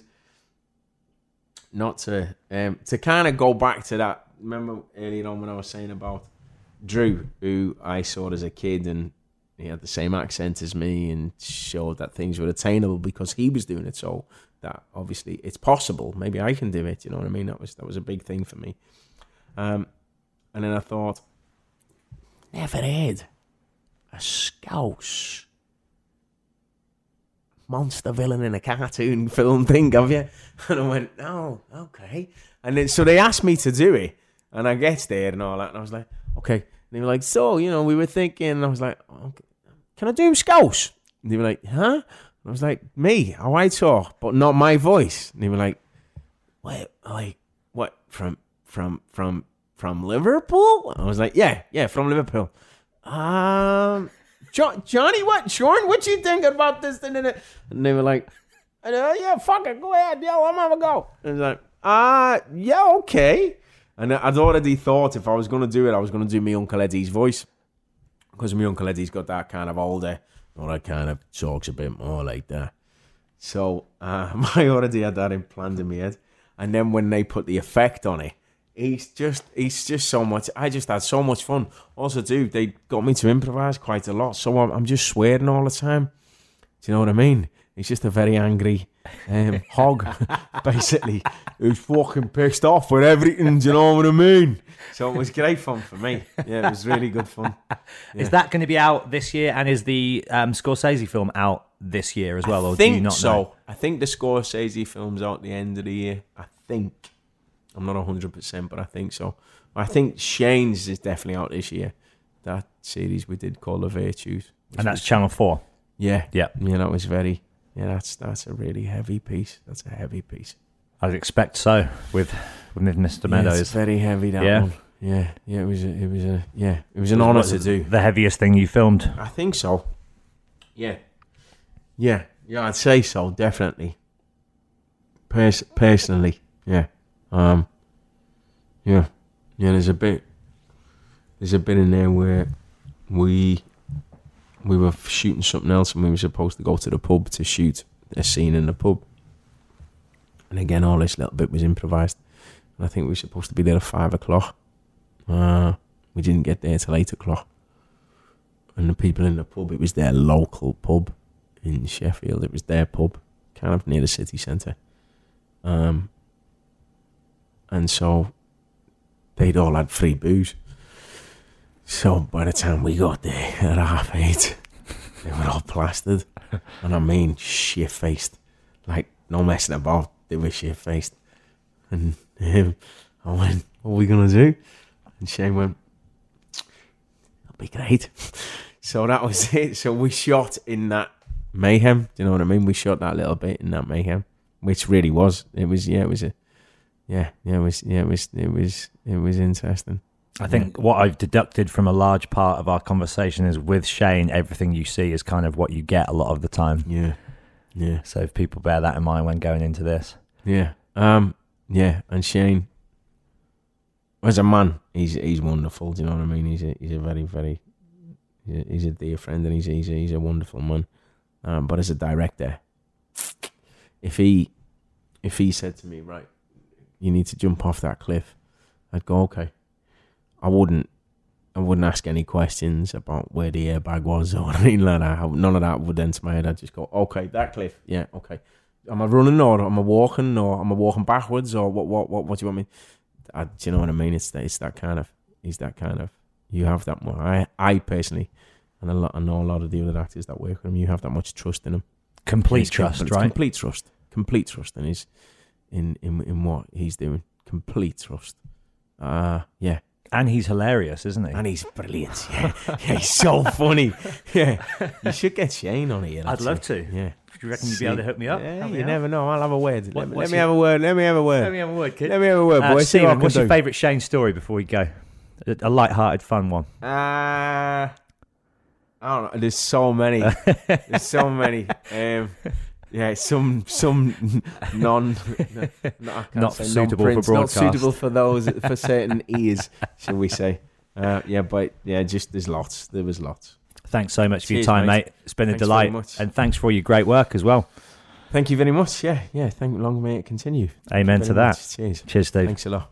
not to, um, to kind of go back to that. Remember earlier on when I was saying about Drew, who I saw as a kid, and he had the same accent as me and showed that things were attainable because he was doing it. So that obviously it's possible. Maybe I can do it. You know what I mean? That was that was a big thing for me. Um, and then I thought, never heard a Scouse monster villain in a cartoon film thing, have you? And I went, no, okay. And then so they asked me to do it, and I get there and all that, and I was like, okay. And they were like, so, you know, we were thinking, and I was like, okay, can I do him Scouse? And they were like, huh? And I was like, me, how I talk, but not my voice. And they were like, what, like, what, from, from, from, from Liverpool? And I was like, yeah, yeah, from Liverpool. Um... Jo- Johnny, what? Sean, what you thinking about this? And they were like, oh, yeah, fuck it, go ahead, yo, I'm gonna go. And I was like, uh, yeah, okay. And I'd already thought if I was going to do it, I was going to do my Uncle Eddie's voice. Because my Uncle Eddie's got that kind of older, or that kind of talks a bit more like that. So uh, I already had that in planned in my head. And then when they put the effect on it, He's just, he's just so much. I just had so much fun. Also, dude, they got me to improvise quite a lot, so I'm, I'm just swearing all the time. Do you know what I mean? He's just a very angry um, hog, basically, who's fucking pissed off with everything. Do you know what I mean? So it was great fun for me. Yeah, it was really good fun. Yeah. Is that going to be out this year? And is the um, Scorsese film out this year as well? I or think do you not so. know? I think the Scorsese film's out at the end of the year. I think. I'm not one hundred percent, but I think so. I think Shane's is definitely out this year. That series we did called The Virtues. And that's Channel four? Yeah. Yeah. Yeah, that was very... Yeah, that's that's a really heavy piece. That's a heavy piece. I'd expect so with with Mister Meadows. Yeah, it's very heavy, that yeah. one. Yeah, yeah, it was a, it was a yeah, it was an honour to do. The heaviest thing you filmed? I think so. Yeah. Yeah. Yeah, I'd say so, definitely. Pers- personally, yeah. Um, yeah, yeah. There's a bit, there's a bit in there where we we were shooting something else, and we were supposed to go to the pub to shoot a scene in the pub. And again, all this little bit was improvised. And I think we were supposed to be there at five o'clock. Uh, we didn't get there till eight o'clock. And the people in the pub, it was their local pub in Sheffield. It was their pub, kind of near the city centre. Um. And so they'd all had free booze. So by the time we got there at half eight, they were all plastered. And I mean shit-faced. Like, no messing about. They were shit-faced. And um, I went, what are we going to do? And Shane went, that'll be great. So that was it. So we shot in that mayhem. Do you know what I mean? We shot that little bit in that mayhem. Which really was. It was, yeah, it was a... Yeah, yeah, it was, yeah, it was, it was, it was interesting. I think yeah. what I've deducted from a large part of our conversation is with Shane, everything you see is kind of what you get a lot of the time. Yeah, yeah. So if people bear that in mind when going into this. Yeah, um, yeah, and Shane, as a man, he's he's wonderful. Do you know what I mean? He's a he's a very very, he's a, he's a dear friend, and he's a, he's a, he's a wonderful man. Um, but as a director, if he if he said to me, right, you need to jump off that cliff, I'd go, okay. I wouldn't I wouldn't ask any questions about where the airbag was or anything like that. None of that would enter my head. I'd just go, okay, that cliff, yeah, okay. Am I running or am I walking or am I walking backwards or what what what, what do you want me? I, do you know what I mean? It's, it's that kind of, he's that kind of, you have that more. I, I personally, and a lot, I know a lot of the other actors that work with him, you have that much trust in him. Complete trust, complete, right? Complete trust. Complete trust in his, in, in, in what he's doing. Complete trust. Uh, yeah. And he's hilarious, isn't he? And he's brilliant. Yeah, yeah, he's so funny. Yeah, you should get Shane on here. I'd love to. Yeah, do you reckon you'd be able to hook me up? Yeah, Help you me never out? know. I'll have a word. What, let, let me have a word. Let me have a word. Let me have a word, kid. Let me have a word, uh, boy. See what I Stephen, can what's do. your favourite Shane story before we go? A, a light-hearted, fun one. Uh, I don't know. There's so many. There's so many. Um, yeah, some some non, no, not suitable for broadcast. Not suitable for those for certain ears, shall we say? Uh, yeah, but yeah, just there's lots. There was lots. Thanks so much for Cheers, your time, mate. mate. It's been Thanks a delight, very much. and thanks for all your great work as well. Thank you very much. Yeah, yeah. Thank long may it continue. Amen to that. Much. Cheers. Cheers, Steve. Thanks a lot.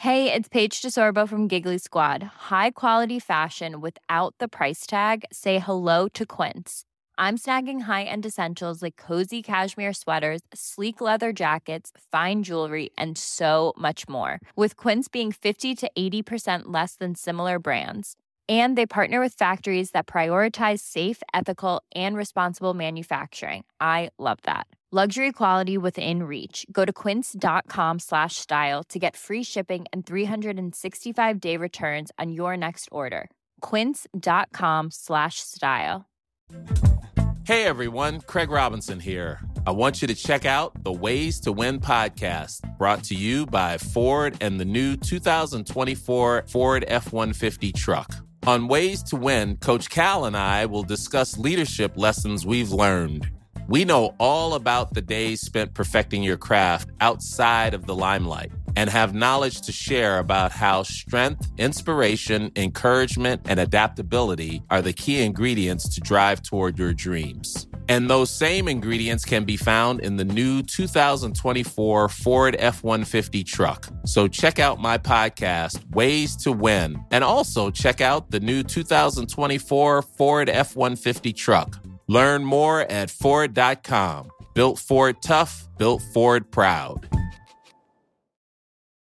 Hey, it's Paige DeSorbo from Giggly Squad. High quality fashion without the price tag. Say hello to Quince. I'm snagging high-end essentials like cozy cashmere sweaters, sleek leather jackets, fine jewelry, and so much more. With Quince being fifty to eighty percent less than similar brands. And they partner with factories that prioritize safe, ethical, and responsible manufacturing. I love that. Luxury quality within reach. Go to quince.com slash style to get free shipping and three sixty-five day returns on your next order. Quince.com slash style. Hey everyone, Craig Robinson here. I want you to check out the Ways to Win podcast, brought to you by Ford and the new two thousand twenty-four Ford F one fifty truck. On Ways to Win, Coach Cal and I will discuss leadership lessons we've learned. We know all about the days spent perfecting your craft outside of the limelight and have knowledge to share about how strength, inspiration, encouragement, and adaptability are the key ingredients to drive toward your dreams. And those same ingredients can be found in the new two thousand twenty-four Ford F one fifty truck. So check out my podcast, Ways to Win, and also check out the new two thousand twenty-four Ford F one fifty truck. Learn more at Ford dot com. Built Ford tough, built Ford proud.